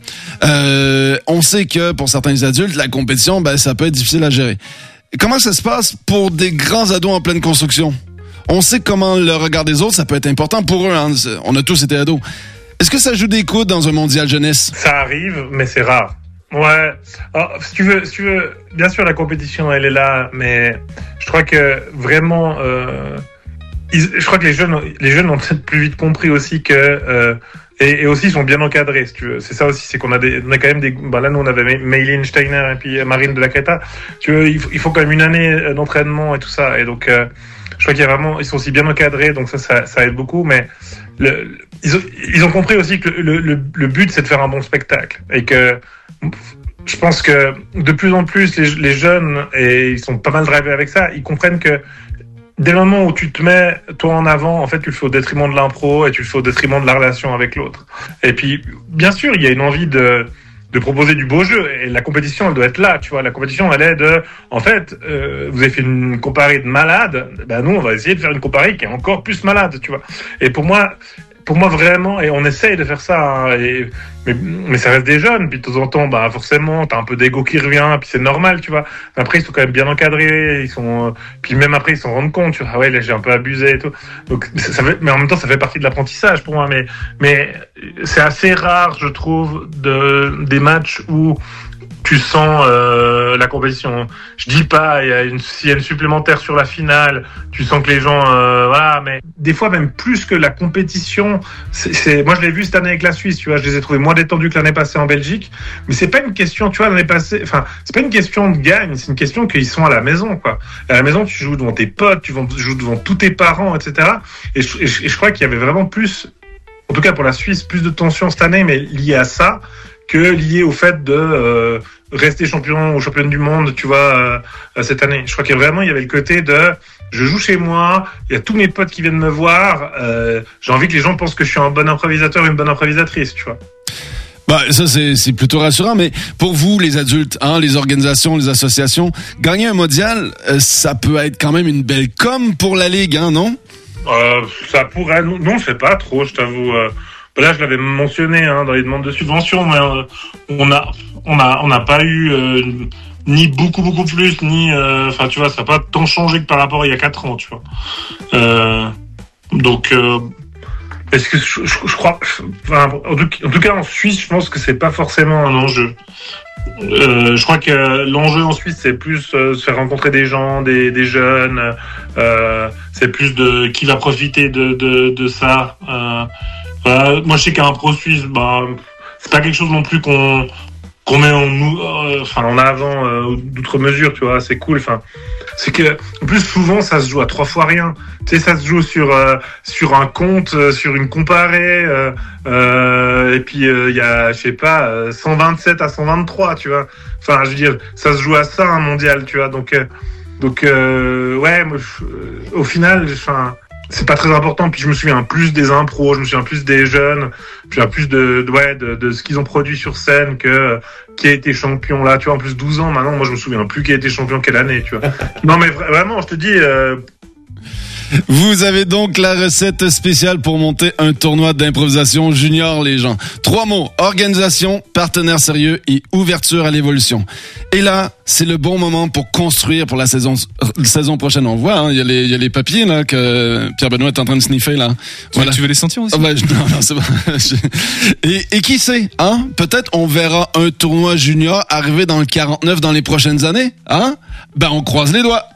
On sait que pour certains adultes, la compétition, ça peut être difficile à gérer. Comment ça se passe pour des grands ados en pleine construction? On sait comment le regard des autres, ça peut être important pour eux. On a tous été ados. Est-ce que ça joue des coudes dans un mondial jeunesse? Ça arrive, mais c'est rare. Ouais. Alors, si tu veux, bien sûr la compétition elle est là, mais je crois que vraiment, je crois que les jeunes ont peut-être plus vite compris aussi que Et aussi, ils sont bien encadrés, si tu veux. C'est ça aussi, c'est qu'on a quand même là, nous, on avait Maylin Steiner et puis Marine de la Creta. Tu veux, il faut quand même une année d'entraînement et tout ça. Et donc, je crois qu'il y a vraiment, ils sont aussi bien encadrés, donc ça aide beaucoup, mais ils ont compris aussi que le but, c'est de faire un bon spectacle. Et que, je pense que de plus en plus, les jeunes, et ils sont pas mal drivés avec ça, ils comprennent que dès le moment où tu te mets toi en avant, en fait, tu le fais au détriment de l'impro et tu le fais au détriment de la relation avec l'autre. Et puis, bien sûr, il y a une envie de proposer du beau jeu, et la compétition, elle doit être là, tu vois. La compétition, elle est en fait, vous avez fait une comparée de malade, ben nous, on va essayer de faire une comparée qui est encore plus malade, tu vois. Et pour moi vraiment, et on essaye de faire ça, hein, mais ça reste des jeunes, puis de temps en temps, bah forcément, t'as un peu d'ego qui revient, puis c'est normal, tu vois. Mais après, ils sont quand même bien encadrés, puis même après, ils s'en rendent compte, tu vois, ah ouais, là, j'ai un peu abusé et tout. Donc, mais en même temps, ça fait partie de l'apprentissage pour moi, mais c'est assez rare, je trouve, des matchs où tu sens la compétition. Je dis pas, s'il y a une supplémentaire sur la finale, tu sens que les gens, voilà, mais des fois même plus que la compétition. Moi, je l'ai vu cette année avec la Suisse, tu vois, je les ai trouvés moins détendus que l'année passée en Belgique. Mais c'est pas une question, tu vois, l'année passée, enfin, c'est pas une question de gagne, c'est une question qu'ils sont à la maison, quoi. À la maison, tu joues devant tes potes, tu joues devant tous tes parents, etc. Et je crois qu'il y avait vraiment plus, en tout cas pour la Suisse, plus de tension cette année, mais lié à ça, que lié au fait de rester champion ou championne du monde, tu vois, cette année. Je crois qu'il y avait le côté de je joue chez moi, il y a tous mes potes qui viennent me voir, j'ai envie que les gens pensent que je suis un bon improvisateur, une bonne improvisatrice, tu vois. Bah, ça, c'est plutôt rassurant, mais pour vous, les adultes, hein, les organisations, les associations, gagner un mondial, ça peut être quand même une belle com pour la Ligue, hein, non? Ça pourrait, non, je sais pas trop, je t'avoue. Là, je l'avais mentionné dans les demandes de subvention, mais on n'a pas eu ni beaucoup plus, ni enfin tu vois, ça n'a pas tant changé que par rapport à il y a 4 ans, tu vois. Donc est-ce que je crois, enfin, en tout cas en Suisse, je pense que c'est pas forcément un enjeu. Je crois que l'enjeu en Suisse, c'est plus se faire rencontrer des gens, des jeunes. C'est plus de qui va profiter de ça. Moi, je sais qu'un pro suisse, c'est pas quelque chose non plus qu'on met en avant d'outre mesure, tu vois. C'est cool. Enfin, c'est que en plus souvent ça se joue à 3 fois rien. Tu sais, ça se joue sur un compte, sur une comparée. Et puis il y a, je sais pas, 127 à 123, tu vois. Enfin, je veux dire, ça se joue à ça un mondial, tu vois. Donc ouais, moi, au final, enfin. C'est pas très important, puis je me souviens plus des impros, je me souviens plus des jeunes, je me souviens plus de ce qu'ils ont produit sur scène que qui a été champion là, tu vois, en plus 12 ans maintenant, moi je me souviens plus qui a été champion quelle année, tu vois. Non mais vraiment, je te dis... Vous avez donc la recette spéciale pour monter un tournoi d'improvisation junior, les gens. 3 mots: organisation, partenaire sérieux et ouverture à l'évolution. Et là, c'est le bon moment pour construire pour la saison prochaine. On voit, hein, il y a les papiers là que Pierre-Benoît est en train de sniffer là. Voilà. Tu veux les sentir aussi? Non, c'est bon. Et qui sait, hein? Peut-être on verra un tournoi junior arriver dans le 49 dans les prochaines années, hein? Ben, on croise les doigts.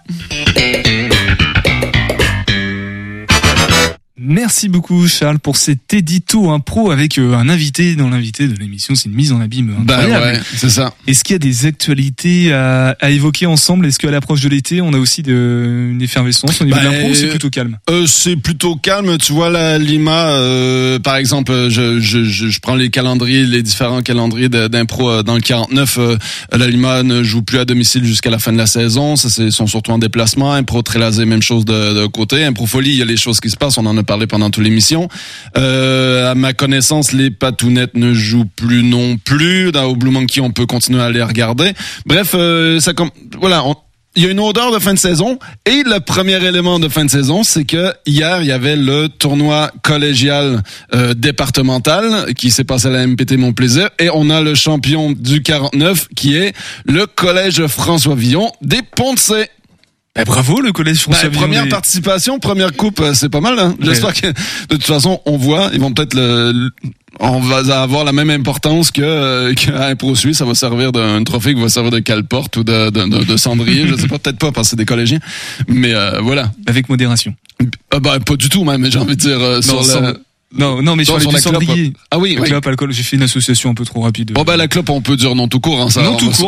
Merci beaucoup Charles pour cet édito impro avec un invité dans l'invité de l'émission. C'est une mise en abîme incroyable. Bah ouais, c'est ça. Est-ce qu'il y a des actualités à évoquer ensemble? Est-ce qu'à l'approche de l'été, on a aussi une effervescence au niveau de l'impro? C'est plutôt calme. C'est plutôt calme. Tu vois la Lima, par exemple, je prends les calendriers, les différents calendriers d'impro dans le 49. La Lima ne joue plus à domicile jusqu'à la fin de la saison. Ça, sont surtout en déplacement. Impro Trélazé, même chose de côté. Impro Folie, il y a les choses qui se passent. On en a parlé pendant toute l'émission. À ma connaissance, les Patounettes ne jouent plus non plus. Au Blue Monkey, on peut continuer à les regarder. Bref, voilà. Il y a une odeur de fin de saison, et le premier élément de fin de saison, c'est que hier, il y avait le tournoi collégial départemental qui s'est passé à la MPT Mon Plaisir, et on a le champion du 49 qui est le collège François Villon des Ponts-de-Cé. Bravo le collège François Villon. Première participation, première coupe, c'est pas mal. Hein. J'espère que de toute façon, on voit, ils vont peut-être on va avoir la même importance que Impro Suisse. Ça va servir d'un trophée qui va servir de cale-porte ou de cendrier. Je sais pas, peut-être pas parce que c'est des collégiens. Mais voilà. Avec modération. Pas du tout même. J'ai envie de dire Non, mais sur les cendriers. Ah oui, la clope, alcool. J'ai fait une association un peu trop rapide. Bon, la clope, on peut dire non tout court, hein, ça. Non tout court,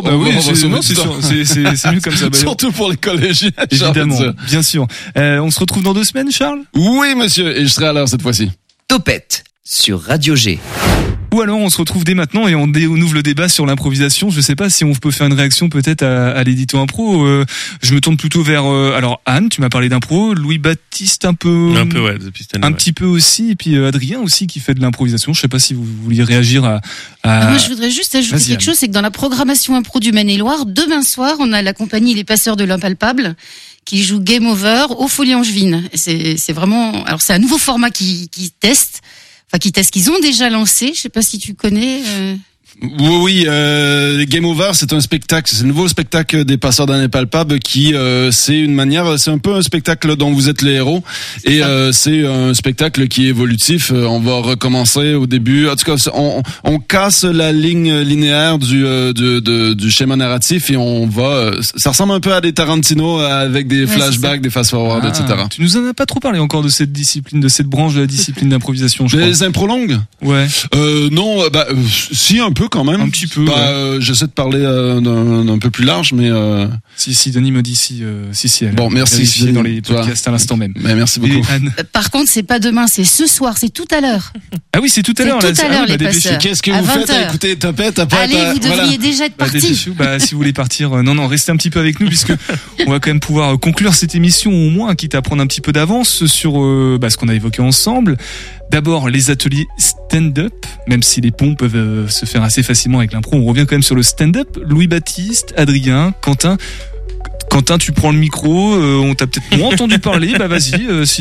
c'est mieux comme ça. Surtout pour les collégiens. Évidemment, bien sûr. On se retrouve dans 2 semaines, Charles? Oui, monsieur, et je serai à l'heure cette fois-ci. Topette sur Radio G. Ou alors on se retrouve dès maintenant et on ouvre le débat sur l'improvisation. Je sais pas si on peut faire une réaction peut-être à l'édito impro. Je me tourne plutôt vers alors Anne, tu m'as parlé d'impro, Louis-Baptiste un peu ouais, depuis cette année, un petit peu aussi, et puis Adrien aussi qui fait de l'improvisation. Je sais pas si vous vouliez réagir à moi je voudrais juste ajouter quelque chose, c'est que dans la programmation impro du Maine-et-Loire, demain soir, on a la compagnie Les Passeurs de l'Impalpable qui joue Game Over au Folies Angevines. C'est vraiment, alors c'est un nouveau format qui teste. Enfin, qu'ils ont déjà lancé. Je sais pas si tu connais. Oui, Game Over, c'est un spectacle, c'est le nouveau spectacle des Passeurs d'un Impalpable qui, c'est une manière, c'est un peu un spectacle dont vous êtes les héros, et c'est un spectacle qui est évolutif. On va recommencer au début. En tout cas, on casse la ligne linéaire du schéma narratif et on va. Ça ressemble un peu à des Tarantino avec des flashbacks, des fast-forward, etc. Tu nous en as pas trop parlé encore de cette discipline, de cette branche de la discipline d'improvisation. Les impro longues. Ouais. Non, si un peu. Quand même. Un petit peu. J'essaie de parler d'un peu plus large, mais Si Denis me dit si. Elle bon, merci. Dans les podcasts à l'instant même. Mais merci beaucoup. Par contre, c'est pas demain, c'est ce soir, c'est tout à l'heure. Ah oui, c'est tout à l'heure. C'est tout à l'heure, les Passeurs. Qu'est-ce que vous faites à écouter Topette? Allez, vous devriez déjà être partis. Si vous voulez partir, non, restez un petit peu avec nous puisque on va quand même pouvoir conclure cette émission au moins, quitte à prendre un petit peu d'avance sur ce qu'on a évoqué ensemble. D'abord, les ateliers stand-up, même si les ponts peuvent se faire assez facilement avec l'impro, on revient quand même sur le stand-up. Louis-Baptiste, Adrien, Quentin, tu prends le micro, on t'a peut-être moins entendu parler, vas-y.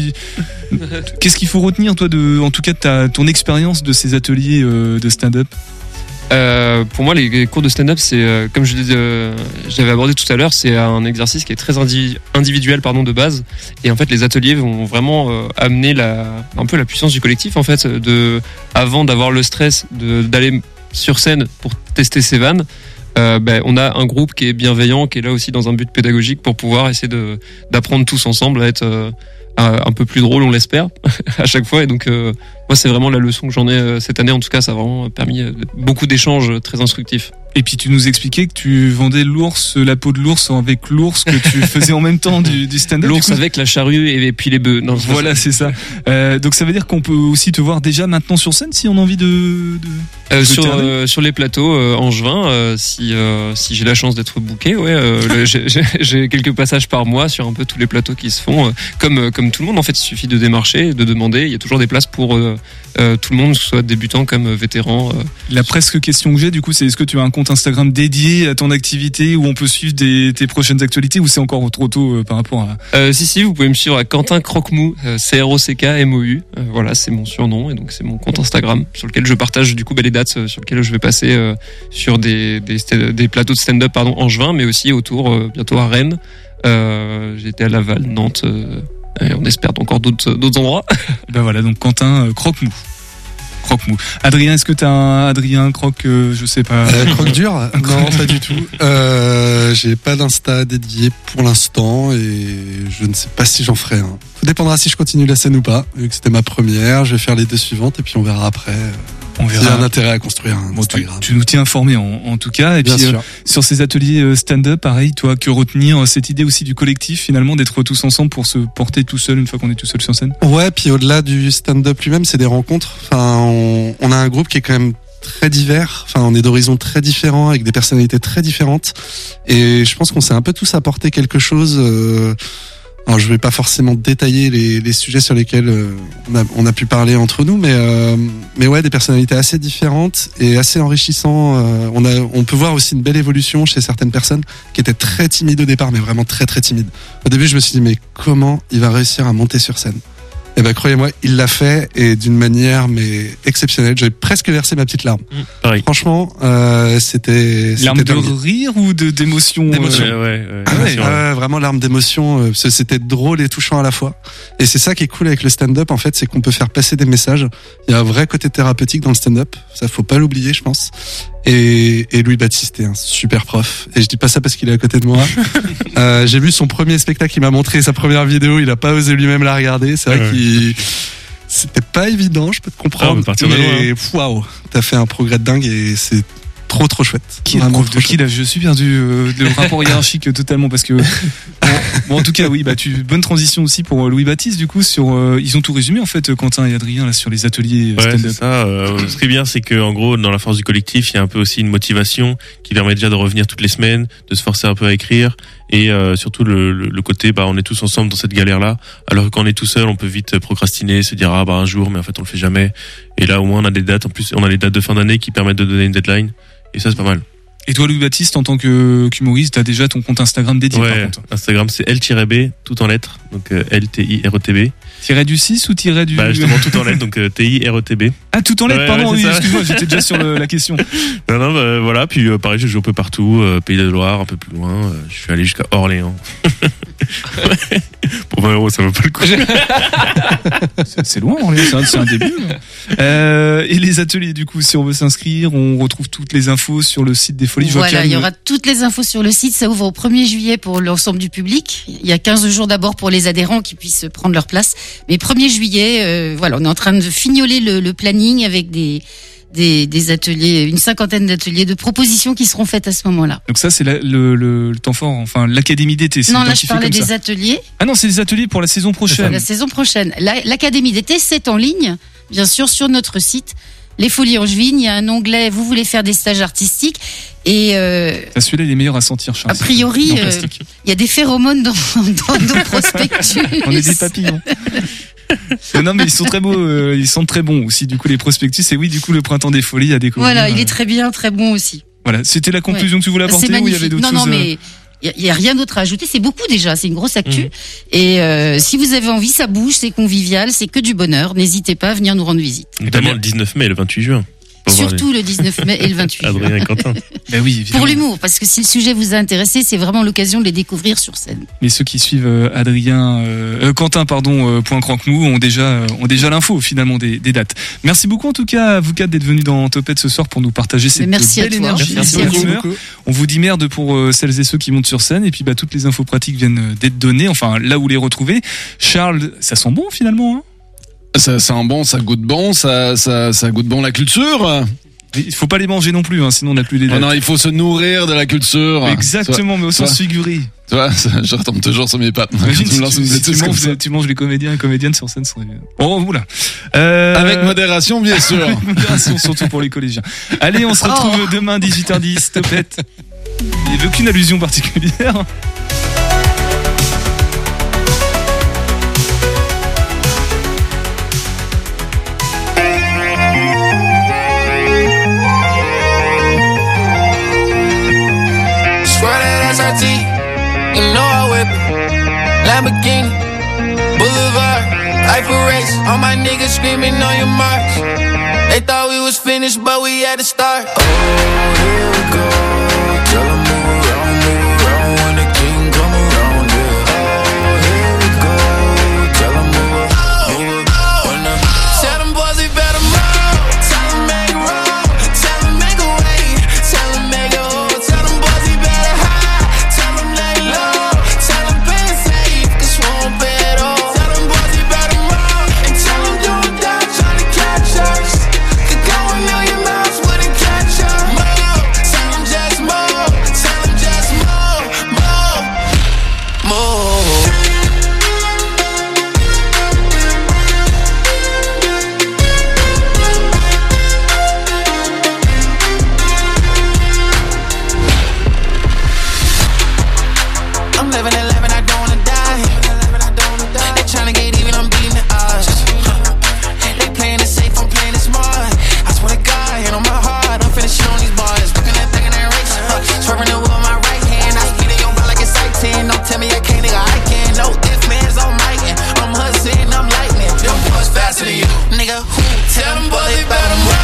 Qu'est-ce qu'il faut retenir, toi, en tout cas, ton expérience de ces ateliers de stand-up? Pour moi, les cours de stand-up, c'est comme j'avais abordé tout à l'heure, c'est un exercice qui est très individuel, de base. Et en fait, les ateliers vont vraiment amener un peu la puissance du collectif, en fait, avant d'avoir le stress d'aller sur scène pour tester ses vannes. On a un groupe qui est bienveillant, qui est là aussi dans un but pédagogique pour pouvoir essayer d'apprendre tous ensemble à être un peu plus drôle, on l'espère, à chaque fois. Et donc, moi, c'est vraiment la leçon que j'en ai cette année. En tout cas, ça a vraiment permis beaucoup d'échanges très instructifs. Et puis tu nous expliquais que tu vendais la peau de l'ours avec l'ours, que tu faisais en même temps du stand-up. L'ours avec la charrue et puis les bœufs. Non, voilà, c'est ça. Donc ça veut dire qu'on peut aussi te voir déjà maintenant sur scène si on a envie sur les plateaux angevins, si j'ai la chance d'être booké, j'ai quelques passages par mois sur un peu tous les plateaux qui se font, comme tout le monde. En fait, il suffit de démarcher, de demander. Il y a toujours des places pour tout le monde, que ce soit débutant comme vétéran. La presque question que j'ai, du coup, c'est est-ce que tu as un compte Instagram dédié à ton activité où on peut suivre tes prochaines actualités, ou c'est encore trop tôt par rapport à... Si, vous pouvez me suivre à Quentin Croquemou, CROCKMOU. Voilà, c'est mon surnom, et donc c'est mon compte Instagram sur lequel je partage du coup les dates sur lesquelles je vais passer sur des plateaux de stand-up angevin, mais aussi autour, bientôt à Rennes. J'ai été à Laval, Nantes, et on espère encore d'autres endroits. Voilà, donc Quentin Croquemou. Adrien, est-ce que t'as un Adrien Croque, je sais pas. Croque dur? Non, pas du tout. J'ai pas d'Insta dédié pour l'instant et je ne sais pas si j'en ferai un. Ça dépendra si je continue la scène ou pas. Vu que c'était ma première, je vais faire les 2 suivantes et puis on verra après. On verra. S'il y a un intérêt à construire un Instagram. Tu nous tiens informés en tout cas. Et bien puis sûr. Sur ces ateliers stand-up, pareil, toi, que retenir cette idée aussi du collectif, finalement, d'être tous ensemble pour se porter tout seul une fois qu'on est tout seul sur scène? Ouais, puis au-delà du stand-up lui-même, c'est des rencontres. Enfin, on a un groupe qui est quand même très divers. Enfin, on est d'horizons très différents, avec des personnalités très différentes. Et je pense qu'on s'est un peu tous apporté quelque chose. Alors, je vais pas forcément détailler les sujets sur lesquels on a pu parler entre nous, mais ouais, des personnalités assez différentes et assez enrichissants. On peut voir aussi une belle évolution chez certaines personnes qui étaient très timides au départ, mais vraiment très très timides. Au début, je me suis dit, mais comment il va réussir à monter sur scène? Et croyez-moi, il l'a fait, et d'une manière exceptionnelle. J'ai presque versé ma petite larme. Pareil. Franchement, c'était larme de rire ou d'émotion? D'émotion. Ouais, vraiment larme d'émotion. C'était drôle et touchant à la fois. Et c'est ça qui est cool avec le stand-up, en fait, c'est qu'on peut faire passer des messages. Il y a un vrai côté thérapeutique dans le stand-up. Ça, faut pas l'oublier, je pense. Et Louis-Baptiste est un super prof. Et je dis pas ça parce qu'il est à côté de moi. J'ai vu son premier spectacle, il m'a montré sa première vidéo, il a pas osé lui-même la regarder. C'est vrai c'était pas évident, je peux te comprendre. Mais waouh, t'as fait un progrès de dingue et c'est trop chouette. Qui est le prof de qui là? Je suis perdu le rapport hiérarchique totalement parce que bon, en tout cas oui, bonne transition aussi pour Louis Baptiste du coup sur ils ont tout résumé en fait, Quentin et Adrien là sur les ateliers stand-up. C'est ça. Ce qui est bien, c'est que en gros dans la force du collectif, il y a un peu aussi une motivation qui permet déjà de revenir toutes les semaines, de se forcer un peu à écrire et surtout le côté on est tous ensemble dans cette galère là, alors que quand on est tout seul on peut vite procrastiner, se dire un jour, mais en fait on le fait jamais. Et là au moins on a des dates, en plus on a les dates de fin d'année qui permettent de donner une deadline. Et ça, c'est pas mal. Et toi, Louis Baptiste, en tant qu'humoriste, t'as déjà ton compte Instagram dédié, par contre. Instagram, c'est L-B, tout en lettres. Donc, L-T-I-R-E-T-B. Tiré du 6 ou tiré du... justement, tout en lettres, donc T-I-R-E-T-B. Ah, tout en lettres, pardon, oui, excuse-moi, j'étais déjà sur la question. Non, voilà, puis pareil, je joue un peu partout, Pays de la Loire, un peu plus loin, je suis allé jusqu'à Orléans. Pour 20 €, ça vaut pas le coup. C'est loin, Orléans, c'est un début. Et les ateliers, du coup, si on veut s'inscrire, on retrouve toutes les infos sur le site des Folies. Voilà, il y aura toutes les infos sur le site, ça ouvre au 1er juillet pour l'ensemble du public. Il y a 15 jours d'abord pour les adhérents qui puissent prendre leur place. Mais 1er juillet, voilà, on est en train de fignoler le planning avec des ateliers, une 50aine d'ateliers de propositions qui seront faites à ce moment-là. Donc ça, c'est le temps fort, enfin l'académie d'été. Non, là je parlais des ateliers. Ah non, c'est des ateliers pour la saison prochaine. La saison prochaine. L'académie d'été, c'est en ligne, bien sûr, sur notre site. Les Folies Angevines, il y a un onglet, vous voulez faire des stages artistiques. Et celui-là, il est meilleur à sentir, Charles. A priori, il y a des phéromones dans nos prospectus. On est des papillons. Non, mais ils sont très beaux, ils sont très bons aussi. Du coup, les prospectus, et oui, du coup, le printemps des folies à découvrir. Voilà, il est très bien, très bon aussi. Voilà, c'était la conclusion que tu voulais apporter ou il y avait d'autres choses? Non, mais il y a rien d'autre à ajouter. C'est beaucoup déjà, c'est une grosse actu. Et si vous avez envie, ça bouge, c'est convivial, c'est que du bonheur. N'hésitez pas à venir nous rendre visite. Notamment le 19 mai et le 28 juin. Surtout le 19 mai et le 28 juin. Adrien et Quentin. Ben oui, évidemment. Pour l'humour, parce que si le sujet vous a intéressé, c'est vraiment l'occasion de les découvrir sur scène. Mais ceux qui suivent Quentin, point Cranque-Mou ont déjà l'info finalement des dates. Merci beaucoup en tout cas à vous quatre d'être venus dans Topette ce soir pour nous partager cette belle énergie. Merci beaucoup. On vous dit merde pour celles et ceux qui montent sur scène et puis toutes les infos pratiques viennent d'être données, enfin là où les retrouver. Charles, ça sent bon finalement, hein? Ça sent bon, ça goûte bon, ça goûte bon la culture. Il faut pas les manger non plus, hein, sinon on n'a plus les dates. Non, il faut se nourrir de la culture. Exactement, mais au sens figuré. Tu vois, je retombe toujours sur mes pattes. Tu manges les comédiens et comédiennes sur scène. Oh, oula. Avec modération, bien sûr. Avec modération, surtout pour les collégiens. Allez, on se retrouve demain, 18h10, Topette. Il n'y avait aucune allusion particulière. You know I whip it. Lamborghini, Boulevard, Eiffel Race. All my niggas screaming on your marks. They thought we was finished, but we had to start. Oh, here we go. Tell them move around when the king come around. Yeah. Oh, here we go. Tell them move up. Tell them boys we better move. Tell them make a roll. Tell them make a way. Tell them make a hole. Tell them boys we better hide. Tell them lay low. Tell them pay it safe, cause we won't pay it all. Tell them boys we better roll. And tell them do or die trying to catch us. Could go a million miles, wouldn't catch up. Move. Tell them just move. Tell them just move. Move. I'm living and living, I don't wanna die. They tryna get even, I'm beating the odds. They playing it safe, I'm playing it smart. I swear to God, hand on my heart, I'm finna shit on these bars. Looking at back in that race, swerving it with my right hand. I speed it on by like it's sight 10. Don't tell me I can't, nigga, I can. No if man's on mic, and I'm hustling, I'm lightning. Them boys faster than you, nigga. Who tell them boys they better move?